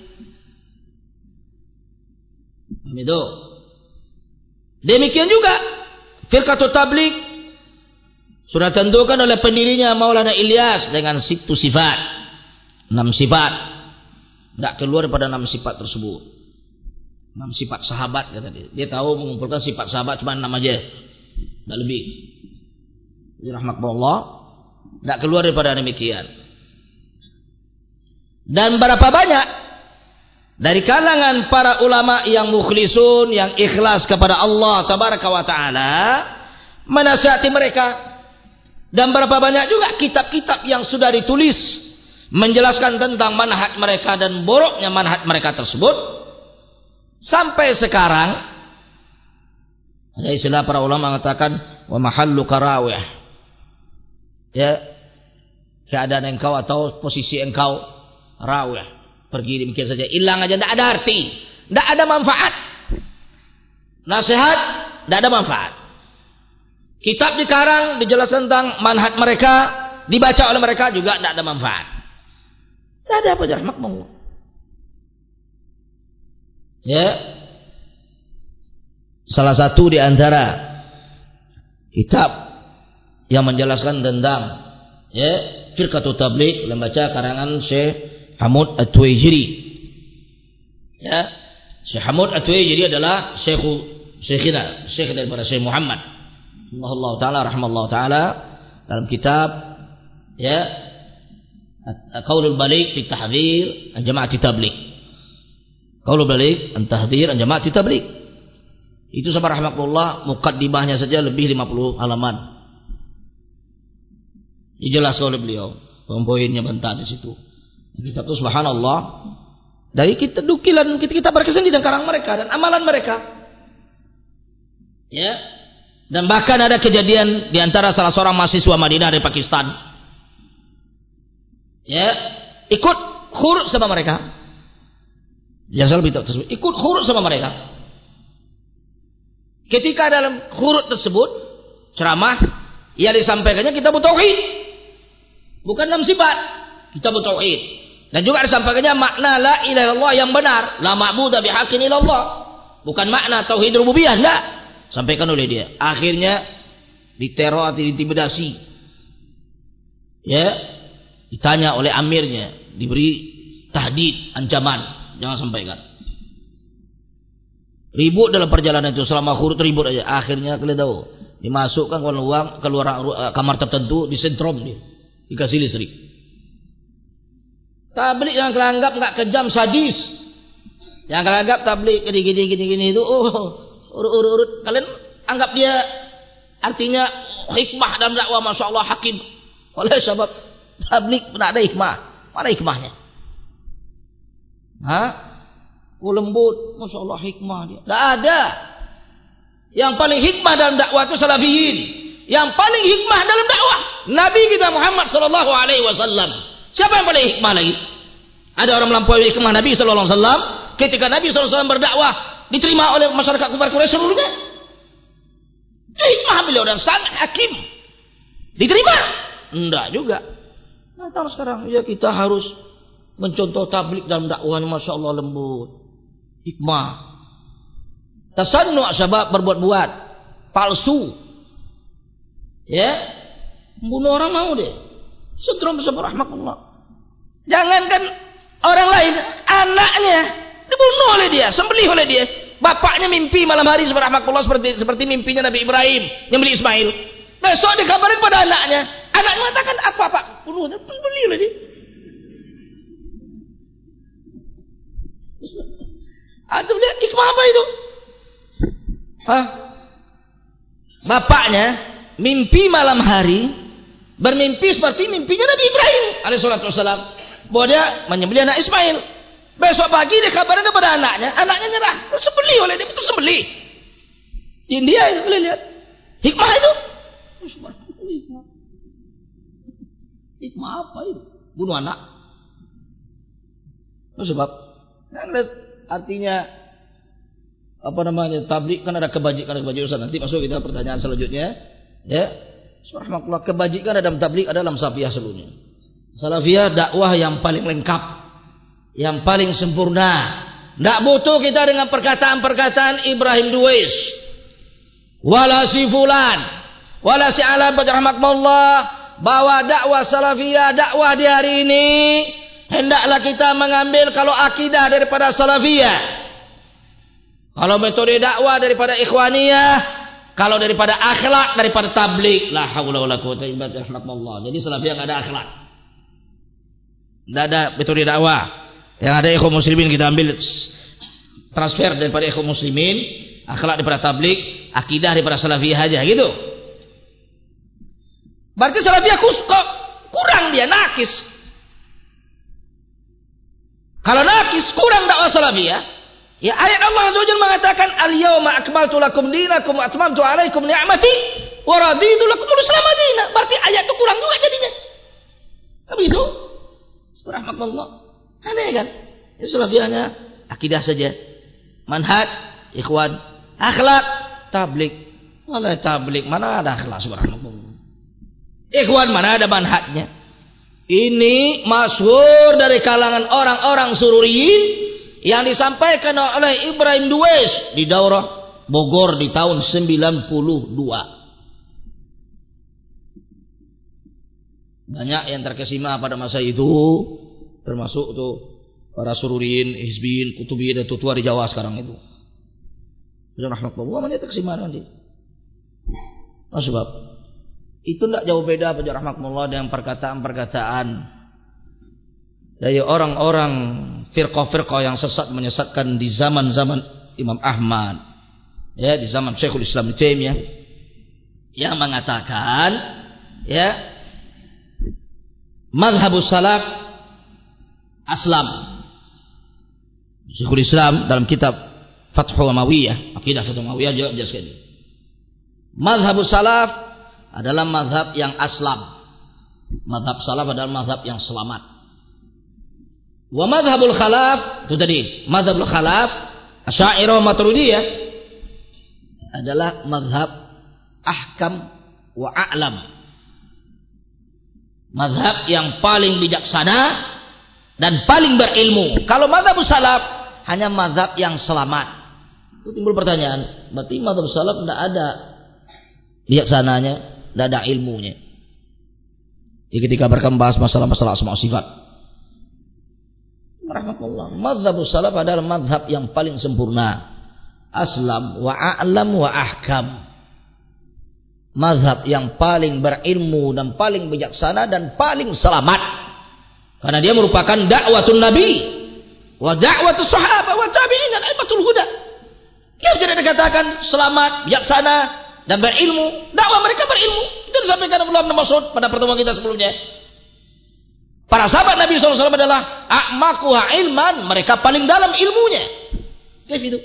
Itu. Demikian juga firqatul tabligh sudah tentukan oleh pendirinya Maulana Ilyas dengan situ sifat, enam sifat, tidak keluar daripada enam sifat tersebut. Enam sifat sahabat kata dia. Dia tahu mengumpulkan sifat sahabat cuma enam aja, tidak lebih. Rahmatullah, tidak keluar daripada demikian. Dan berapa banyak dari kalangan para ulama yang mukhlisun, yang ikhlas kepada Allah tabaraka wa taala, menasihati mereka. Dan berapa banyak juga kitab-kitab yang sudah ditulis menjelaskan tentang manhaj mereka dan boroknya manhaj mereka tersebut. Sampai sekarang ada istilah para ulama mengatakan wa mahallu karawih, ya, keadaan engkau atau posisi engkau rawih, pergi demikian saja, hilang aja, tidak ada arti, tidak ada manfaat. Nasihat tidak ada manfaat. Kitab dikarang dijelaskan tentang manhaj mereka, dibaca oleh mereka juga tidak ada manfaat. Tidak ada apa jarak makmum. Ya, salah satu di antara kitab yang menjelaskan tentang ya firqatul tabligh membaca karangan Syekh Hamud At-Tuwaijiri. Ya, Syekh Hamud At-Tuwaijiri adalah Syekh Syekhina, Syekh daripada Syekh Muhammad Allah taala rahimallahu taala dalam kitab ya Qaulul Baligh fi Tahdhir an Jama'ati Tabligh. Qaulul Baligh an Tahdhir an Jama'ati Tabligh. Itu sama rahmatullah muqaddimahnya saja lebih lima puluh halaman. Dijelaskan oleh beliau, poin-poinnya bentar di situ. Kitab itu subhanallah Dari kita dukilan kita, kita berkesan di karang mereka dan amalan mereka. Ya. Dan bahkan ada kejadian di antara salah seorang mahasiswa Madinah dari Pakistan. Ya, ikut khurut sama mereka. Yang lebih tersebut ikut khurut sama mereka. Ketika dalam khurut tersebut ceramah yang disampaikannya kita bertauhid. Bukan dalam sifat, kita bertauhid. Dan juga disampaikannya makna la ilaha illallah yang benar, la ma'budu bihaqqin illallah. Bukan makna tauhid rububiyah, enggak. Sampaikan oleh dia. Akhirnya diteror atau diintimidasi. Ya, ditanya oleh amirnya, diberi tahdid, ancaman, jangan sampaikan. Ribut dalam perjalanan itu, selama khurut ribut aja. Akhirnya kalian tahu, dimasukkan ke ruang, keluar kamar tertentu, disentrom dia, dikasih listrik. Tablik yang kalian anggap enggak kejam, sadis. Yang kalian anggap tablik gini-gini gini-gini itu, oh, urut-urut, kalian anggap dia artinya hikmah dalam dakwah, masya Allah hakim. Oleh sebab tablik tidak ada hikmah. Mana hikmahnya? Hah? Oh, lembut, masya Allah hikmah dia. Tidak ada. Yang paling hikmah dalam dakwah itu salafiyin. Yang paling hikmah dalam dakwah Nabi kita Muhammad sallallahu alaihi wasallam. Siapa yang paling hikmah lagi? Ada orang melampaui hikmah Nabi sallallahu alaihi wasallam ketika Nabi sallallahu alaihi wasallam berdakwah diterima oleh masyarakat kufar Quraisy seluruhnya. Itu hikmah beliau dan sangat hakim. Diterima? Enggak juga. Nah, tahu sekarang ya kita harus mencontoh tablik dalam dakwahnya, masya Allah lembut, hikmah. Tasannu' sebab berbuat-buat palsu. Ya, membunuh orang mau deh. Sentrum bersama rahmatullah. Jangankan orang lain, anaknya dibunuh oleh dia, sembelih oleh dia. Bapaknya mimpi malam hari subhanallah seperti seperti mimpinya Nabi Ibrahim nyembelih Ismail. Besok dikabarin pada anaknya. Anaknya mengatakan apa Pak? Bunuh, sembelih oleh dia. Antum lihat hikmah apa itu? Hah? Bapaknya mimpi malam hari bermimpi seperti mimpinya Nabi Ibrahim alaihi salatu wasalam, bahwa dia menyembelih anak Ismail. Besok pagi dia kabarin kepada anaknya, anaknya nyerah, sembelih oleh dia, betul sembelih. Di India itu kalian lihat hikmah itu. Hikmah. Hikmah apa itu? Bunuh anak. Itu sebab artinya apa namanya tablik kan ada kebajikan, ada kebajikan. Nanti masuk kita pertanyaan selanjutnya. Ya, subhanallah, kebajikan dalam tablik ada dalam salafiyah seluruhnya. Salafiyah dakwah yang paling lengkap, yang paling sempurna. Tidak butuh kita dengan perkataan-perkataan Ibrahim Duwais, wala si fulan, wala si alam rahmatullah, bahwa dakwah salafiyah, dakwah di hari ini hendaklah kita mengambil kalau akidah daripada salafiyah, kalau metode dakwah daripada ikhwaniyah, kalau daripada akhlak daripada tablik. La haula wala quwwata illa billah. Jadi salafiyah enggak ada akhlak, enggak ada metode dakwah. Yang ada ikhwan muslimin kita ambil transfer daripada ikhwan muslimin, akhlak daripada tablik, akidah daripada salafiyah aja gitu. Berarti salafiyah kok kurang, dia nakis. Kalau nakis kurang dakwah salafiyah. Ya, ayat Allah azza wajalla mengatakan al-yauma akmaltu lakum dinakum wa atmamtu alaikum ni'mati wa raditu lakumul islam dinan. Berarti ayat itu kurang juga jadinya. Tapi itu rahmatullah. Aneh kan? Ya, salafiyahnya akidah saja. Manhaj ikhwan, akhlak tablik. Wallahi tablik mana ada akhlak subhanallah. Ikhwan mana ada manhajnya. Ini masyhur dari kalangan orang-orang sururiyin yang disampaikan oleh Ibrahim Duwais di daurah Bogor di tahun sembilan puluh dua. Banyak yang terkesima pada masa itu, termasuk tuh para sururiyin, hizbiyin, kutubiyin dan tutua di Jawa sekarang itu. Rahmatullah, mana terkesima nanti. Nah, sebab itu tidak jauh beda pada rahmatullah dengan perkataan-perkataan dari orang-orang firqah-firqah yang sesat menyesatkan di zaman-zaman Imam Ahmad, ya, di zaman Syekhul Islam Ibnu Taimiyah, yang mengatakan, ya, mazhabus salaf aslam, Syekhul Islam dalam kitab Fathul Umayyah, Aqidah Fathul Umayyah jelaskan ini. Mazhabus salaf adalah mazhab yang aslam. Mazhab salaf adalah mazhab yang selamat. Wa mazhabul khalaf, itu tadi, mazhabul khalaf, Asy'ariyah Maturidiyah adalah mazhab ahkam wa a'lam. Mazhab yang paling bijaksana dan paling berilmu. Kalau mazhabus salaf hanya mazhab yang selamat. Itu timbul pertanyaan, berarti mazhabus salaf tidak ada bijaksananya, tidak ada ilmunya. Jadi ketika mereka membahas masalah-masalah asma sifat, rahmatullah, mazhabus salaf adalah mazhab yang paling sempurna, aslam wa a'lam wa ahkam. Mazhab yang paling berilmu dan paling bijaksana dan paling selamat, karena dia merupakan dakwatun nabi wa da'watus sahabah wa tabi'in dan aimatul huda. Dia tidak dikatakan selamat, bijaksana dan berilmu. Dakwah mereka berilmu. Itu disampaikan Abdullah bin Mas'ud pada pertemuan kita sebelumnya. Para sahabat Nabi shallallahu alaihi wasallam adalah a'maquha ilman, mereka paling dalam ilmunya. Kayak itu.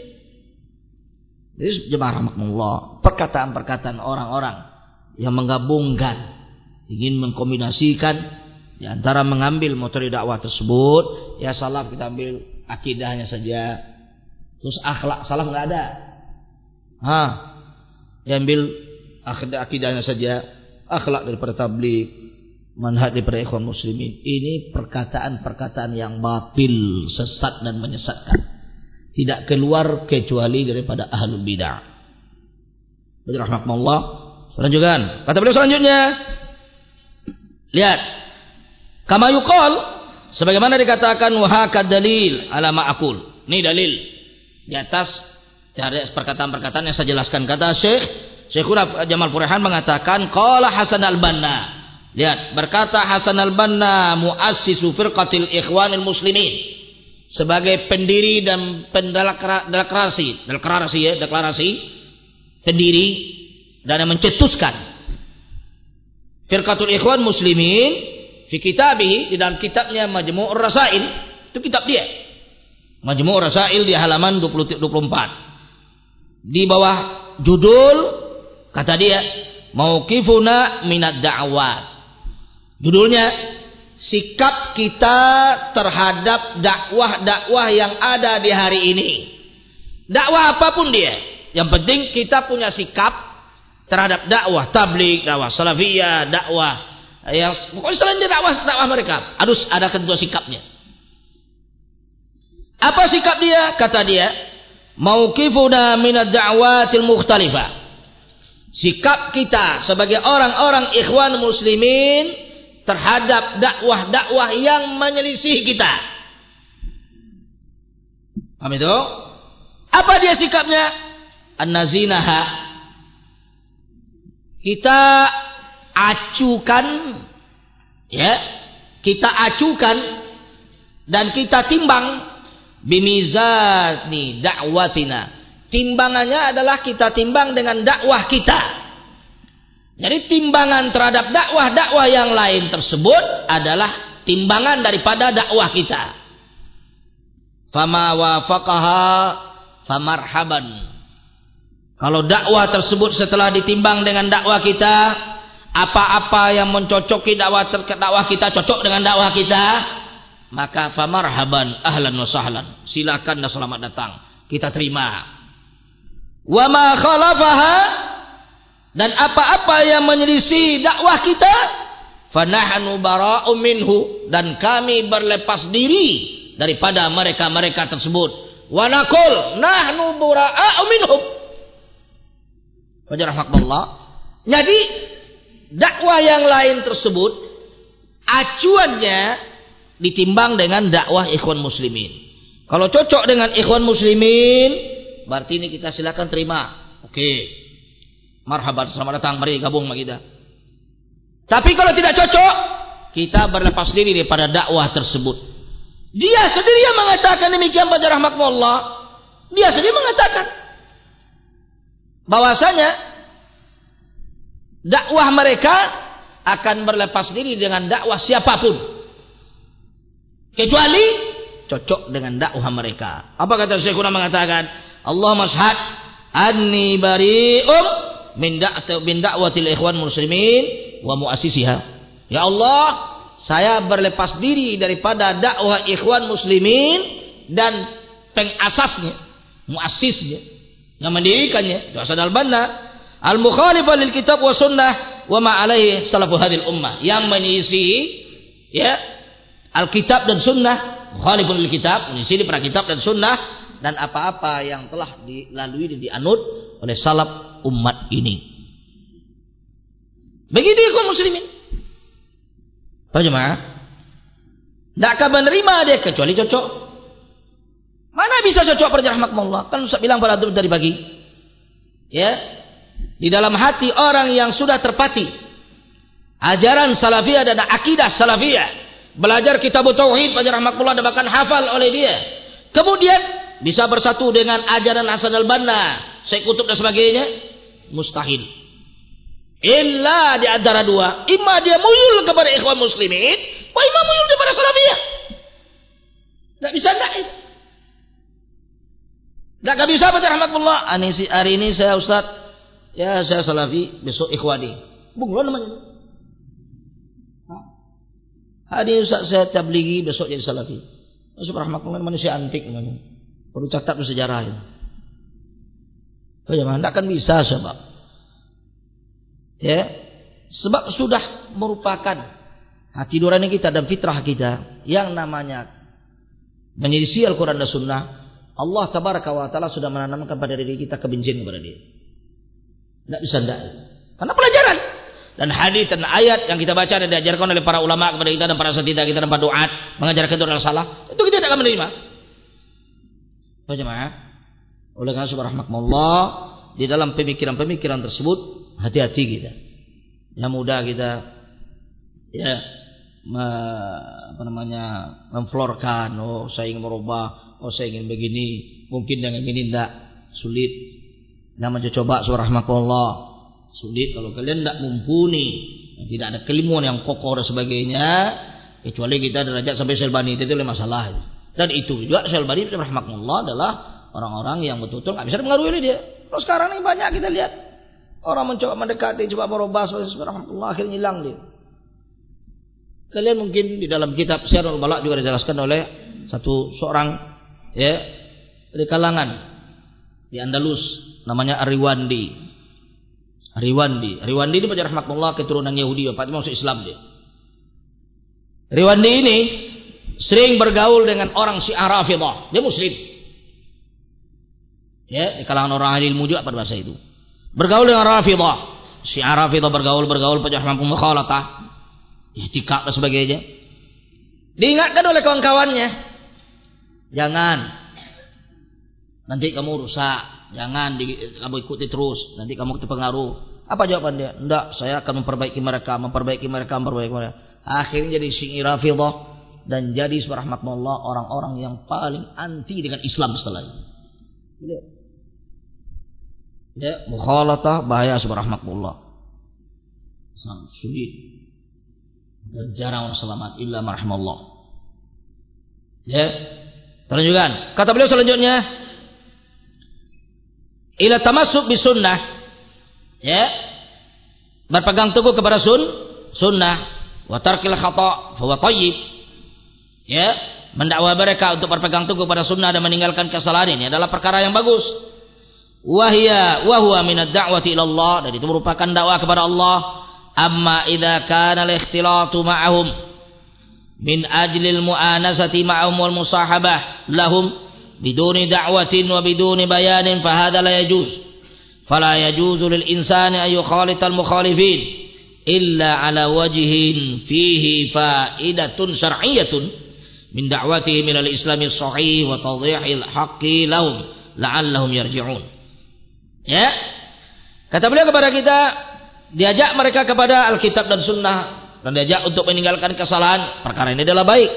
Jadi jemaah rahmatullah, perkataan-perkataan orang-orang yang menggabungkan, ingin mengkombinasikan di antara mengambil materi dakwah tersebut, ya salaf kita ambil akidahnya saja, terus akhlak salaf nggak ada. Hah, diambil akidahnya saja, akhlak daripada tabligh, manhaj daripada ikhwan muslimin. Ini perkataan-perkataan yang batil, sesat dan menyesatkan. Tidak keluar kecuali daripada ahlul bid'ah. Rahmatullah. Lanjutkan. Kata beliau selanjutnya, lihat, kama yuqal, sebagaimana dikatakan wa hakad dalil ala ma aqul. Ini dalil di atas dari perkataan-perkataan yang saya jelaskan. Kata Syekh Syekhuna Jamal Furihan mengatakan qala Hasan al-Banna. Lihat, berkata Hasan al-Banna, muassisu firqatil ikhwanil muslimin, sebagai pendiri dan pendeklarasi, deklarasi ya, deklarasi pendiri dan yang mencetuskan firqatul ikhwan muslimin fi kitabihi, di dalam kitabnya Majmu'ur Rasail. Itu kitab dia, Majmu'ur Rasail, di halaman dua puluh, dua puluh empat. Di bawah judul, kata dia, mauqifuna minad da'awat. Judulnya, sikap kita terhadap dakwah-dakwah yang ada di hari ini. Dakwah apapun dia, yang penting kita punya sikap terhadap dakwah tabligh, dakwah salafiyah, dakwah yang pokoknya selain dakwah dakwah mereka harus ada kedua sikapnya. Apa sikap dia? Kata dia, mauqifuna minad da'watil mukhtalifah. Sikap kita sebagai orang-orang ikhwan muslimin terhadap dakwah-dakwah yang menyelisih kita. Paham itu? Apa dia sikapnya? An-nazinaha. Kita acukan, ya, kita acukan dan kita timbang bimizani da'watina. Timbangannya adalah kita timbang dengan dakwah kita. Jadi timbangan terhadap dakwah-dakwah yang lain tersebut adalah timbangan daripada dakwah kita. Fama wafaqaha famarhaban. Kalau dakwah tersebut setelah ditimbang dengan dakwah kita, apa-apa yang mencocoki dakwah dakwah kita cocok dengan dakwah kita, maka famarhaban, ahlan wa sahlan. Silakan dan selamat datang. Kita terima. Wa ma khalafaha, dan apa-apa yang menyelisih dakwah kita, fanahnu bara'u minhu, dan kami berlepas diri daripada mereka-mereka tersebut. Wa naqul nahnu bara'u minhum. Rahmatullah. Jadi dakwah yang lain tersebut acuannya ditimbang dengan dakwah ikhwan muslimin. Kalau cocok dengan ikhwan muslimin, berarti ini kita silakan terima. Oke. Okay. Marhaban, selamat datang, mari gabung sama kita. Tapi kalau tidak cocok, kita berlepas diri daripada dakwah tersebut. Dia sendiri yang mengatakan demikian pada rahmatullah. Dia sendiri mengatakan bahwasanya dakwah mereka akan berlepas diri dengan dakwah siapapun, kecuali cocok dengan dakwah mereka. Apa kata Syekhuna mengatakan, Allah mashhad anni bari'um min da'watil ikhwan muslimin wa muassisiha. Ya Allah, saya berlepas diri daripada dakwah ikhwan muslimin dan pengasasnya, muassisnya, yang mendirikannya, Hasan al-Banna, al-mukhalifah lil kitab wa sunnah wa ma alaihi salafu hadhil ummah, yang menyisi ya Alkitab dan sunnah, mukhalifun lil kitab, menyisi para kitab dan sunnah, dan apa-apa yang telah dilalui dan dianut oleh salaf umat ini. Begitu ikhwan muslimin. Pak jemaah, tidak akan menerima dia kecuali cocok. Mana bisa cocok para rahmatullah? Kan Ustaz bilang pada dari pagi. Ya. Di dalam hati orang yang sudah terpati ajaran salafiyah dan akidah salafiyah, belajar kitab tauhid pada rahmatullah dan bahkan hafal oleh dia. Kemudian bisa bersatu dengan ajaran Hasan al-Banna, Syekh Qutb dan sebagainya, mustahil. Illa di antara dua, imma dia muyul kepada ikhwan muslimin, wa imma muyul kepada salafiyah. Enggak bisa enggak itu. Enggak bisa baca rahmatullah. Hari ini saya Ustaz, ya saya salafi, besok ikhwani. Bunglon namanya. Hari ini Ustaz saya tablighi, besok jadi salafi. Besok rahmatullah manusia antik namanya. Perlu catat sejarah itu. Bagaimana? Tidak akan bisa sebab, ya, sebab sudah merupakan hati nurani kita dan fitrah kita yang namanya menyelisih Al-Quran dan Sunnah. Allah Tabaraka wa Ta'ala sudah menanamkan pada diri kita kebencian kepada dia. Tidak bisa tidak. Karena pelajaran dan hadis dan ayat yang kita baca dan diajarkan oleh para ulama kepada kita dan para asatidzah kita dan para duat mengajarkan itu adalah salah, itu kita tidak akan menerima. Bagaimana? Oleh karena subhanallah, di dalam pemikiran-pemikiran tersebut hati-hati kita. Yang mudah kita ya me, apa namanya memflorkan, oh saya ingin merubah, oh saya ingin begini, mungkin dengan ini tidak, sulit. Namanya coba subhanallah, sulit kalau kalian tidak mumpuni, tidak ada keilmuan yang kokoh dan sebagainya, kecuali kita derajat sampai Syalbani, itu adalah masalah. Dan itu juga Syalbani rahmatullah adalah orang-orang yang betul-betul nggak bisa dipengaruhi dia. Kalau sekarang ini banyak kita lihat orang mencoba mendekati, coba merubah, subhanallah, akhirnya hilang dia. Kalian mungkin di dalam kitab Syiarul Balak juga dijelaskan oleh satu seorang ya dari kalangan di Andalus, namanya Ariwandi. Ariwandi, Ariwandi ini pada rahmatullah keturunan Yahudi, bapaknya masuk Islam dia. Ariwandi ini sering bergaul dengan orang Syiah Rafidhah, dia muslim. Ya, di kalangan orang ahli ilmu juga pada masa itu. Bergaul dengan Rafidhah, Syiah Rafidhah bergaul bergaul pada rahmatullah mukhalatah, ihtikaf dan sebagainya. Diingatkan oleh kawan-kawannya, jangan, nanti kamu rusak, jangan di, kamu ikuti terus, nanti kamu terpengaruh. Apa jawaban dia? Enggak, saya akan memperbaiki mereka, memperbaiki mereka, memperbaiki mereka. Akhirnya jadi Syiah Rafidhah dan jadi subhanallah orang-orang yang paling anti dengan Islam setelah itu. Ya, mukhalatah bahaya subhanallah. Sangat sulit. Dan jarang orang selamat illa marhamallah. Ya. Terlanjutkan. Kata beliau selanjutnya, ila tamassuk bis sunnah. Ya. Berpegang teguh kepada sun sunnah wa tarkil khata' fa huwa thayyib. Ya, mendakwah mereka untuk berpegang teguh pada sunnah dan meninggalkan kesalahan ini adalah perkara yang bagus. Wahia wa huwa min ad-da'wati ila Allah, dan itu merupakan dakwah kepada Allah. Amma idza kana al-ikhtilatu ma'ahum min ajli al-mu'anasati ma'ahum wal musahabah lahum biduni da'watin wa biduni bayanin fa hadha la yajuz. Fala yajuzu lil insani an yukhalita al-mukhalifin illa ala wajhin fihi fa'idatun syar'iyyatun min da'watihim ila al-islam as-sahih wa tadhihil haqqi lahum la'allahum yarji'un. Ya. Kata beliau kepada kita, diajak mereka kepada Alkitab dan Sunnah dan diajak untuk meninggalkan kesalahan. Perkara ini adalah baik.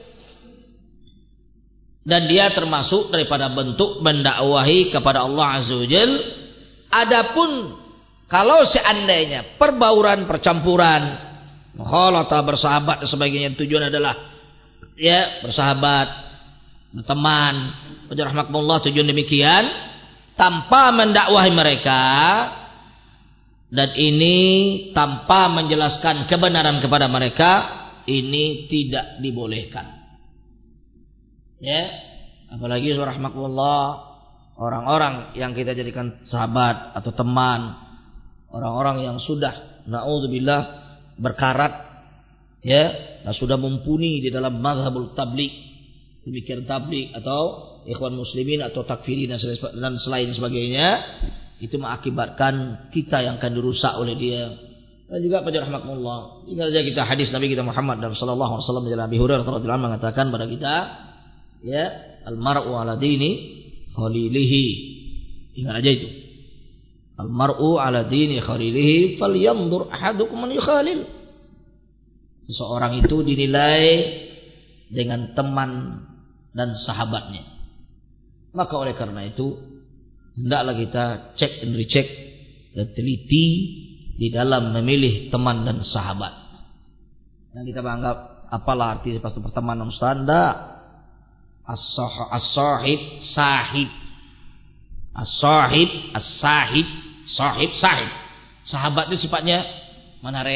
Dan dia termasuk daripada bentuk mendakwahi kepada Allah Azza wa Jalla. Adapun kalau seandainya perbauran, percampuran, mukhalatah, bersahabat dan sebagainya, tujuan adalah ya bersahabat, berteman, rahmatullah, tujuan demikian tanpa mendakwahi mereka, dan ini tanpa menjelaskan kebenaran kepada mereka, ini tidak dibolehkan. Ya, apalagi rahmatullah, orang-orang yang kita jadikan sahabat atau teman, orang-orang yang sudah naudzubillah berkarat, ya, nah sudah mumpuni di dalam mazhabul tabligh, demikian tabligh atau ikhwan muslimin atau takfirin dan selain sebagainya, itu mengakibatkan kita yang akan dirusak oleh dia. Dan juga pada rahmatullah, ingat saja kita hadis Nabi kita Muhammad dan sallallahu alaihi wasallam dalam Abi Hurairah radhiyallahu anhu mengatakan pada kita, ya, al-mar'u ala dini khalilihi. Ingat aja itu. Al-mar'u ala dini khalilihi falyanzur ahadukum man yukhalil. Seseorang itu dinilai dengan teman dan sahabatnya. Maka oleh karena itu hendaklah kita cek dan recheck dan teliti di dalam memilih teman dan sahabat. Dan kita menganggap apalah arti pas pertemanan Ustaz? Enggak. As-sahib sahib. As-sahib as-sahib, sahib sahib. Sahabat itu sifatnya menarik.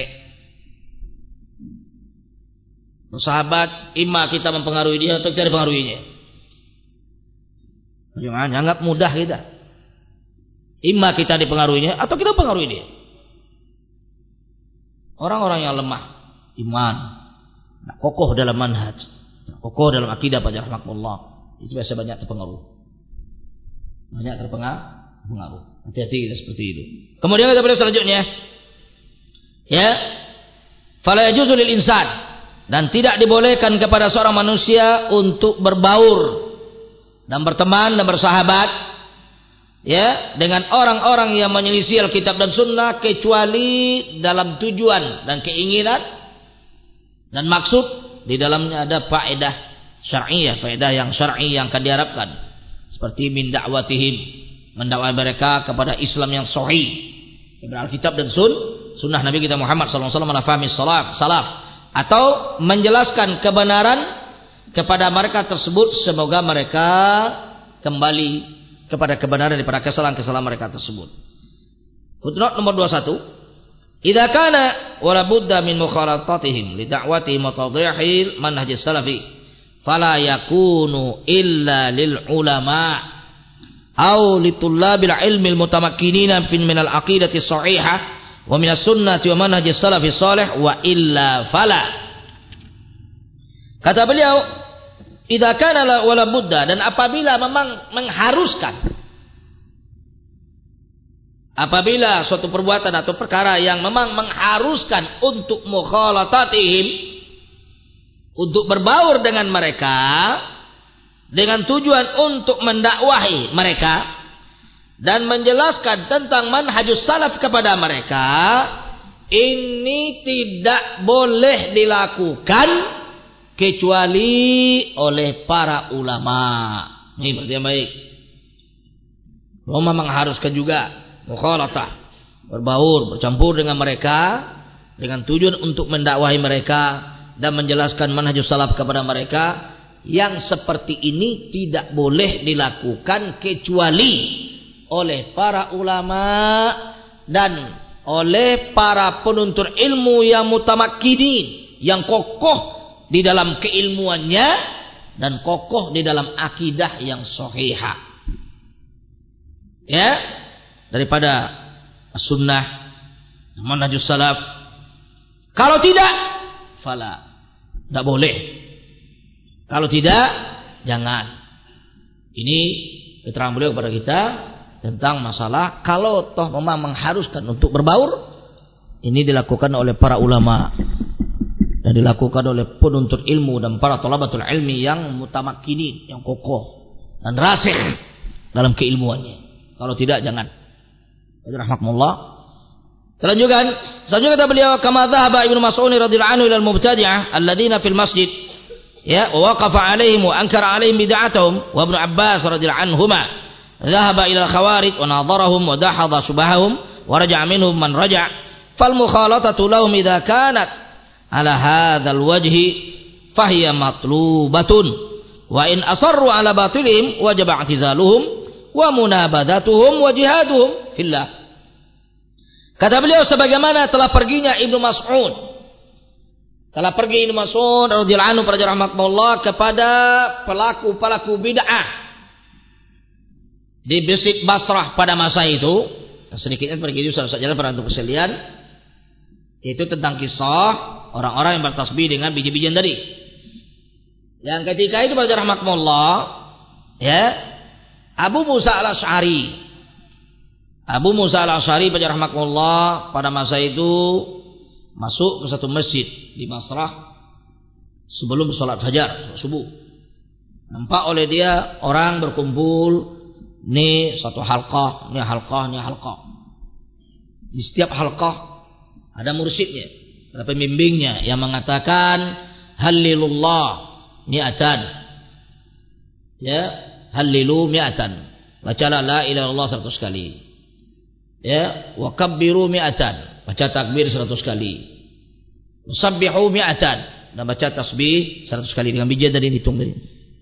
Sahabat imma kita mempengaruhi dia atau kita dipengaruhinya. Jangan anggap mudah kita. Imma kita dipengaruhinya atau kita pengaruhi dia. Orang-orang yang lemah iman, kokoh dalam manhaj, kokoh dalam akidah pada rahmatullah, itu biasa banyak terpengaruh. Banyak terpengaruh. Hati-hati kita seperti itu. Kemudian kita beliau selanjutnya, ya, fala yajuzu lil insan, dan tidak dibolehkan kepada seorang manusia untuk berbaur dan berteman dan bersahabat, ya, dengan orang-orang yang menyelisih Alkitab dan Sunnah, kecuali dalam tujuan dan keinginan dan maksud di dalamnya ada faedah syar'iyah, faedah yang syar'i yang akan diharapkan, seperti min da'watihim, mendakwai mereka kepada Islam yang sahih, kepada Alkitab dan Sun, Sunnah Nabi kita Muhammad sallallahu alaihi wasallam ala fahmi salaf, salaf, atau menjelaskan kebenaran kepada mereka tersebut, semoga mereka kembali kepada kebenaran daripada kesalahan-kesalahan mereka tersebut. Footnote nomor dua puluh satu. Idza kana wala budda min mukhalatatihim li da'watihim wa tadhihil manhaj salafi fala yakunu illa lil ulama aw li tullabil ilmi al mutamakkinina min al aqidati sahihah wa min as sunnati wa manhaj salafi salih wa illa fala. Kata beliau, idza kana wala budda, dan apabila memang mengharuskan, apabila suatu perbuatan atau perkara yang memang mengharuskan untuk mukhalatatihim, untuk berbaur dengan mereka dengan tujuan untuk mendakwahi mereka dan menjelaskan tentang manhajus salaf kepada mereka, ini tidak boleh dilakukan kecuali oleh para ulama. Ini berarti yang baik. Ulama mengharuskan juga mukhalatah, berbaur, bercampur dengan mereka dengan tujuan untuk mendakwahi mereka dan menjelaskan manhajus salaf kepada mereka. Yang seperti ini tidak boleh dilakukan kecuali oleh para ulama dan oleh para penuntut ilmu yang mutamakkinin, yang kokoh di dalam keilmuannya dan kokoh di dalam akidah yang sahihah, ya, daripada sunnah manhajus salaf. Kalau tidak, fala, tidak boleh. Kalau tidak, jangan. Ini keterangan beliau kepada kita tentang masalah kalau toh memang mengharuskan untuk berbaur, ini dilakukan oleh para ulama dan dilakukan oleh penuntut ilmu dan para thalabatul ilmi yang mutamakkinin, yang kokoh dan rasikh dalam keilmuannya. Kalau tidak, jangan. Rahmatullah. Selanjutnya, selanjutnya kata beliau, kama dhahaba Ibnu Mas'ud radhiyallahu anhu ila al-mubtadi'ah alladziina fil masjid, ya, wa waqafa 'alaihim wa ankara 'alaihim bid'atahum, wa Ibnu Abbas radhiyallahu anhuma dhahaba ila al-khawarij wa nadharahum wa dahadha subahahum wa raja'a minhum man raja', fal mukhalatatu lahum idza kanat ala hadzal wajhi fahiya matlubatun Wa in asarru ala batilihim wajib i'tizaluhum wa munabadatuhum wa jihaduhum fillah. Kata beliau sebagaimana telah perginya Ibnu Mas'ud. Telah pergi Ibnu Mas'ud radhiyallahu anhu para rahmatullah kepada pelaku-pelaku bid'ah di Masjid Basrah pada masa itu. Sedikitnya pergi itu saja para untuk sekalian. Itu tentang kisah orang-orang yang bertasbih dengan biji-bijian tadi. Yang ketika itu para rahmatullah, ya, Abu Musa al-Asy'ari Abu Musa al-Asy'ari pada rahmatullah pada masa itu masuk ke satu masjid di Basrah sebelum sholat fajar subuh. Nampak oleh dia orang berkumpul, ini satu halqah, ini halqah, ini halqah. Di setiap halqah ada mursyidnya, ada pembimbingnya yang mengatakan halilullah mi'atan. Ya, halilu mi'atan. Bacalah la ilaha illallah seratus kali. Ya, wa kabbiru mi'atan, baca takbir seratus kali. Sabbihu mi'atan, dan baca tasbih seratus kali. Dengan bijian tadi dihitung tadi.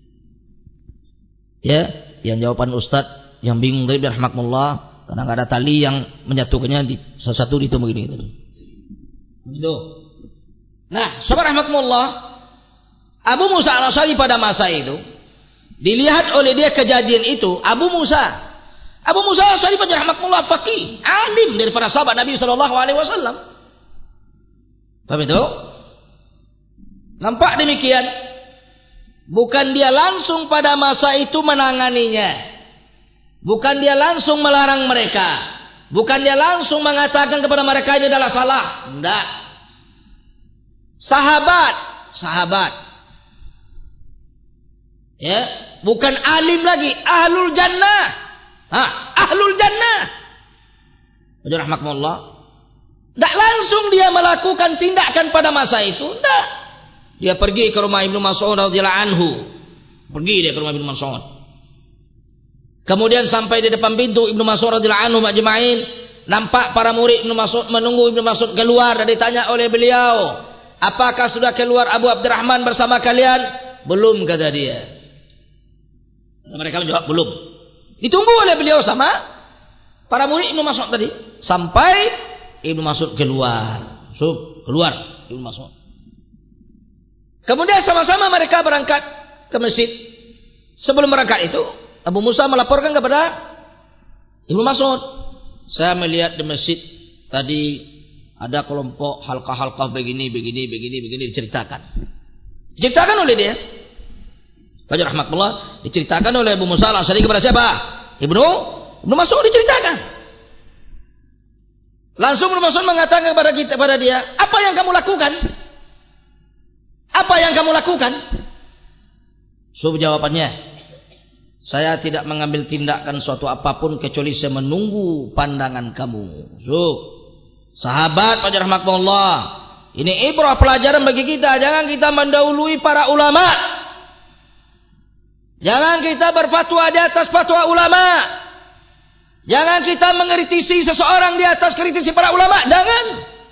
Ya, yang jawaban ustaz yang bingung tadi rahmatullah karena enggak ada tali yang menyatukannya di satu-satu dihitung begini tadi. Itu. Nah, sahabat rahmatullah, Abu Musa al-Asy'ari pada masa itu dilihat oleh dia kejadian itu. Abu Musa Abu Musa al-Asy'ari pada rahmatullah faqih, alim daripada sahabat Nabi sallallahu alaihi wasallam. Paham itu? Nampak demikian? Bukan dia langsung pada masa itu menanganinya. Bukan dia langsung melarang mereka. Bukan dia langsung mengatakan kepada mereka ini adalah salah. Enggak. Sahabat, sahabat. Ya, bukan alim lagi, ahlul jannah. Ha, ahlul jannah. Wajah rahmatullah. Tak langsung dia melakukan tindakan pada masa itu. Tak. Dia pergi ke rumah Ibnu Mas'ud radhiyallahu anhu. Pergi dia ke rumah Ibnu Mas'ud. Kemudian sampai di depan pintu Ibnu Mas'ud radhiyallahu anhu majma'in, nampak para murid Ibnu Mas'ud menunggu Ibnu Mas'ud keluar, dan ditanya oleh beliau, apakah sudah keluar Abu Abdurrahman bersama kalian? Belum, kata dia. Mereka menjawab belum. Ditunggu oleh beliau sama para murid Ibnu Mas'ud tadi sampai Ibnu Mas'ud keluar. Sub, keluar Ibnu Mas'ud. Kemudian sama-sama mereka berangkat ke masjid. Sebelum berangkat itu, Abu Musa melaporkan kepada Ibnu Mas'ud, saya melihat di masjid tadi ada kelompok halqah-halqah begini, begini, begini, begini, diceritakan. Diceritakan oleh dia. Baca rahmatullah, diceritakan oleh Abu Musa al-Asy'ari kepada siapa? Ibnu Ibnu Mas'ud diceritakan. Langsung Ibnu Mas'ud mengatakan kepada kita, kepada dia, apa yang kamu lakukan? Apa yang kamu lakukan? So jawabannya, saya tidak mengambil tindakan suatu apapun kecuali saya menunggu pandangan kamu. So, sahabat pada rahmatullah, ini ibrah pelajaran bagi kita. Jangan kita mendahului para ulama. Jangan kita berfatwa di atas fatwa ulama. Jangan kita mengkritisi seseorang di atas kritisi para ulama. Jangan.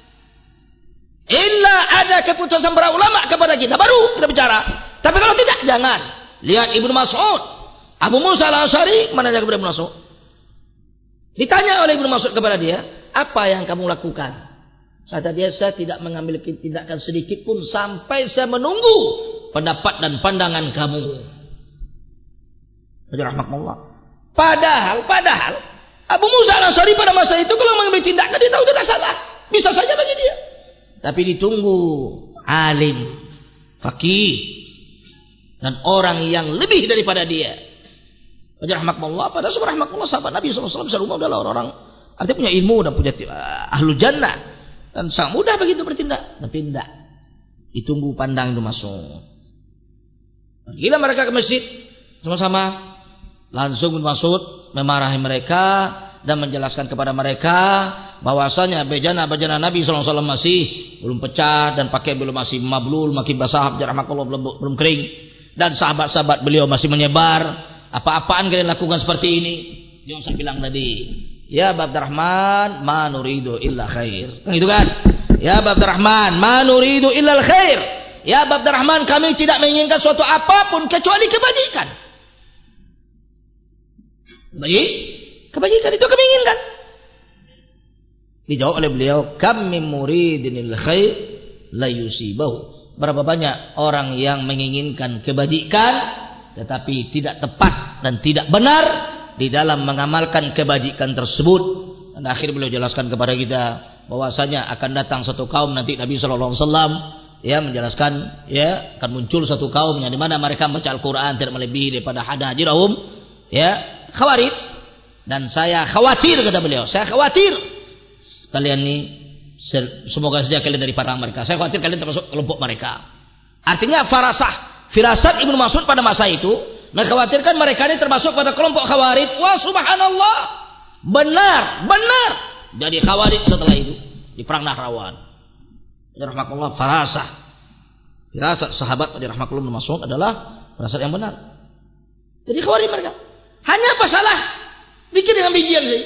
Illa ada keputusan para ulama kepada kita, baru kita bicara. Tapi kalau tidak, jangan. Lihat Ibnu Mas'ud, Abu Musa al-Asy'ari menanya kepada Ibnu Mas'ud. Ditanya oleh Ibnu Mas'ud kepada dia, apa yang kamu lakukan? Kata dia, saya tidak mengambil tindakan sedikit pun sampai saya menunggu pendapat dan pandangan kamu. Rahmatullah. Padahal, padahal Abu Musa al-Asy'ari pada masa itu kalau mengambil tindakan dia tahu tidak salah, bisa saja bagi dia. Tapi ditunggu alim, faqih, dan orang yang lebih daripada dia. Rahmatullah. Pada sahabat rahmatullah, sahabat Nabi sallallahu alaihi wasallam adalah orang-orang artinya punya ilmu dan punya uh, ahlul jannah, dan sangat mudah begitu bertindak. Tapi tidak. Ditunggu pandang itu masuk. Gila mereka ke masjid sama-sama. Langsung Ibnu Mas'ud memarahi mereka dan menjelaskan kepada mereka bahwasanya bejana-bejana Nabi sallallahu alaihi wasallam masih belum pecah dan pakai belum masih mablul, makin basah, rahmatullah belum, belum kering, dan sahabat-sahabat beliau masih menyebar. Apa-apaan kalian lakukan seperti ini? Yang saya bilang tadi, ya Abu Abdurrahman, ma nuridu illa khair. Kan gitu kan? Ya Abu Abdurrahman, ma nuridu illa khair. ya Abu Abdurrahman, kami tidak menginginkan suatu apapun kecuali kebajikan. Baik, kebajikan itu kami inginkan. Dijawab oleh beliau, kam min muridinil khair la yusibahu. Berapa banyak orang yang menginginkan kebajikan tetapi tidak tepat dan tidak benar di dalam mengamalkan kebajikan tersebut. Dan akhir beliau jelaskan kepada kita bahwasanya akan datang satu kaum nanti Nabi sallallahu alaihi wasallam ya menjelaskan ya akan muncul satu kaum yang di mana mereka membaca Al-Qur'an tidak melebihi daripada hadajirahum ya khawarij, dan saya khawatir kata beliau, saya khawatir kalian ini semoga saja kalian dari parang mereka. Saya khawatir kalian termasuk kelompok mereka. Artinya farasah, firasat Ibnu Mas'ud pada masa itu mengkhawatirkan mereka ini termasuk pada kelompok khawarij. Wah subhanallah, benar, benar. Jadi khawarij setelah itu di perang Nahrawan. Rahmatullah, farasah, firasat sahabat pada rahmatullah Ibnu Mas'ud adalah firasat yang benar. Jadi khawarij mereka. Hanya apa salah? Bikin dengan bijian sih.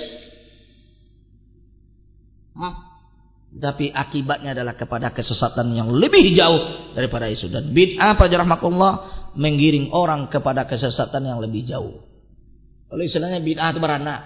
Hah? Tapi akibatnya adalah kepada kesesatan yang lebih jauh daripada itu. Dan bid'ah pada rahmatullah menggiring orang kepada kesesatan yang lebih jauh. Kalau istilahnya bid'ah itu beranak.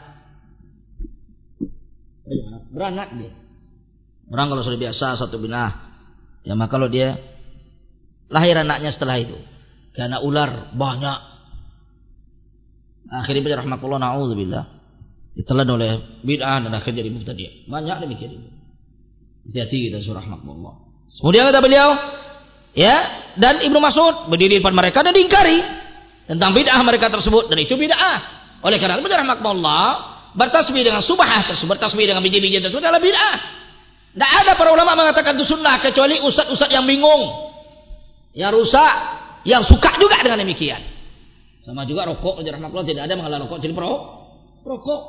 Beranak dia. Orang kalau sudah biasa satu bid'ah, ya maka kalau dia lahir anaknya setelah itu karena ular banyak, akhirnya pada rahmatullah na'udzubillah ditelan oleh bid'ah dan akhirnya jadi mubtadi'. Banyak demikian itu. Hati-hati kita surah rahmatullah. Kemudian kata beliau, ya, dan Ibnu Mas'ud berdiri di depan mereka dan diingkari tentang bid'ah mereka tersebut, dan itu bid'ah. Oleh karena itu rahmatullah bertasbih dengan subhah tersebut, bertasbih dengan biji-biji tersebut adalah bid'ah. Tidak ada para ulama mengatakan itu sunnah kecuali ustaz-ustaz yang bingung, yang rusak, yang suka juga dengan demikian. Sama juga rokok, rahmatullah tidak ada menghalang rokok jadi perokok.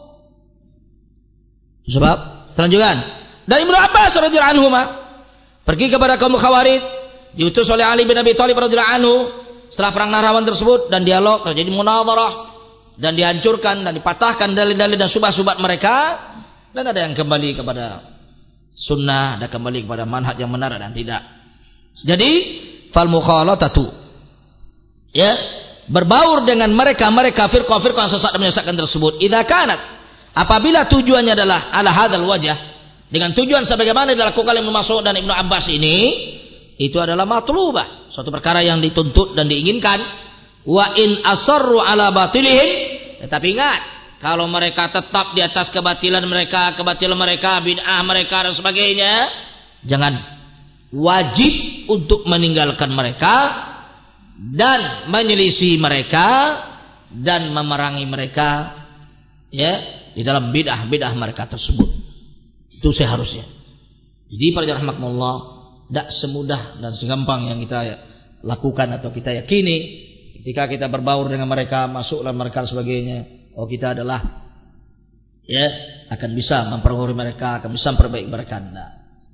Sebab selanjutnya dari Ibnu Abbas radhiyallahu anhu pergi kepada kaum Khawarij, diutus oleh Ali bin Abi Thalib radhiyallahu anhu setelah perang Nahrawan tersebut, dan dialog terjadi munadharah dan dihancurkan dan dipatahkan dalil-dalil dan subhat-subhat mereka, dan ada yang kembali kepada sunnah, ada kembali kepada manhaj yang benar dan tidak. Jadi fal mukhalatatu, ya, berbaur dengan mereka-mereka firqah-firqah yang sesat dan menyesatkan tersebut, idza kanat, apabila tujuannya adalah ala hadzal wajh, dengan tujuan sebagaimana dilakukan Ibnu Mas'ud dan Ibnu Abbas ini, itu adalah matlubah, suatu perkara yang dituntut dan diinginkan. Wa in asarru ala batilihim, tetapi ingat, kalau mereka tetap di atas kebatilan mereka, kebatilan mereka, bid'ah mereka dan sebagainya, jangan, wajib untuk meninggalkan mereka dan menyelisih mereka dan memerangi mereka, ya, di dalam bid'ah-bid'ah mereka tersebut. Itu seharusnya. Jadi para rahmatullah, tidak semudah dan segampang yang kita lakukan atau kita yakini ketika kita berbaur dengan mereka, masuk dalam mereka dan sebagainya. Oh, kita adalah, ya, akan bisa mempengaruhi mereka, akan bisa memperbaiki mereka. Tidak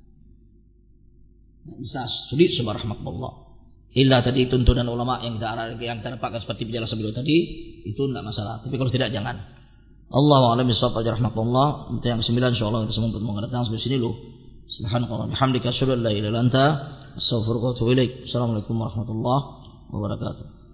bisa, sulit subhanallah. Illa tadi tuntunan ulama yang kita yang kita dapatkan seperti penjelasan beliau tadi, itu tidak masalah. Tapi kalau tidak, jangan. Allahu a'lam bishawab. Rahmatullah. Untuk yang sembilan insyaallah kita semua mengerti sampai sini dulu. Subhanallah, bihamdika asyhadu an la ilaha illa anta, astaghfiruka wa atubu ilaik. Assalamualaikum warahmatullahi wabarakatuh.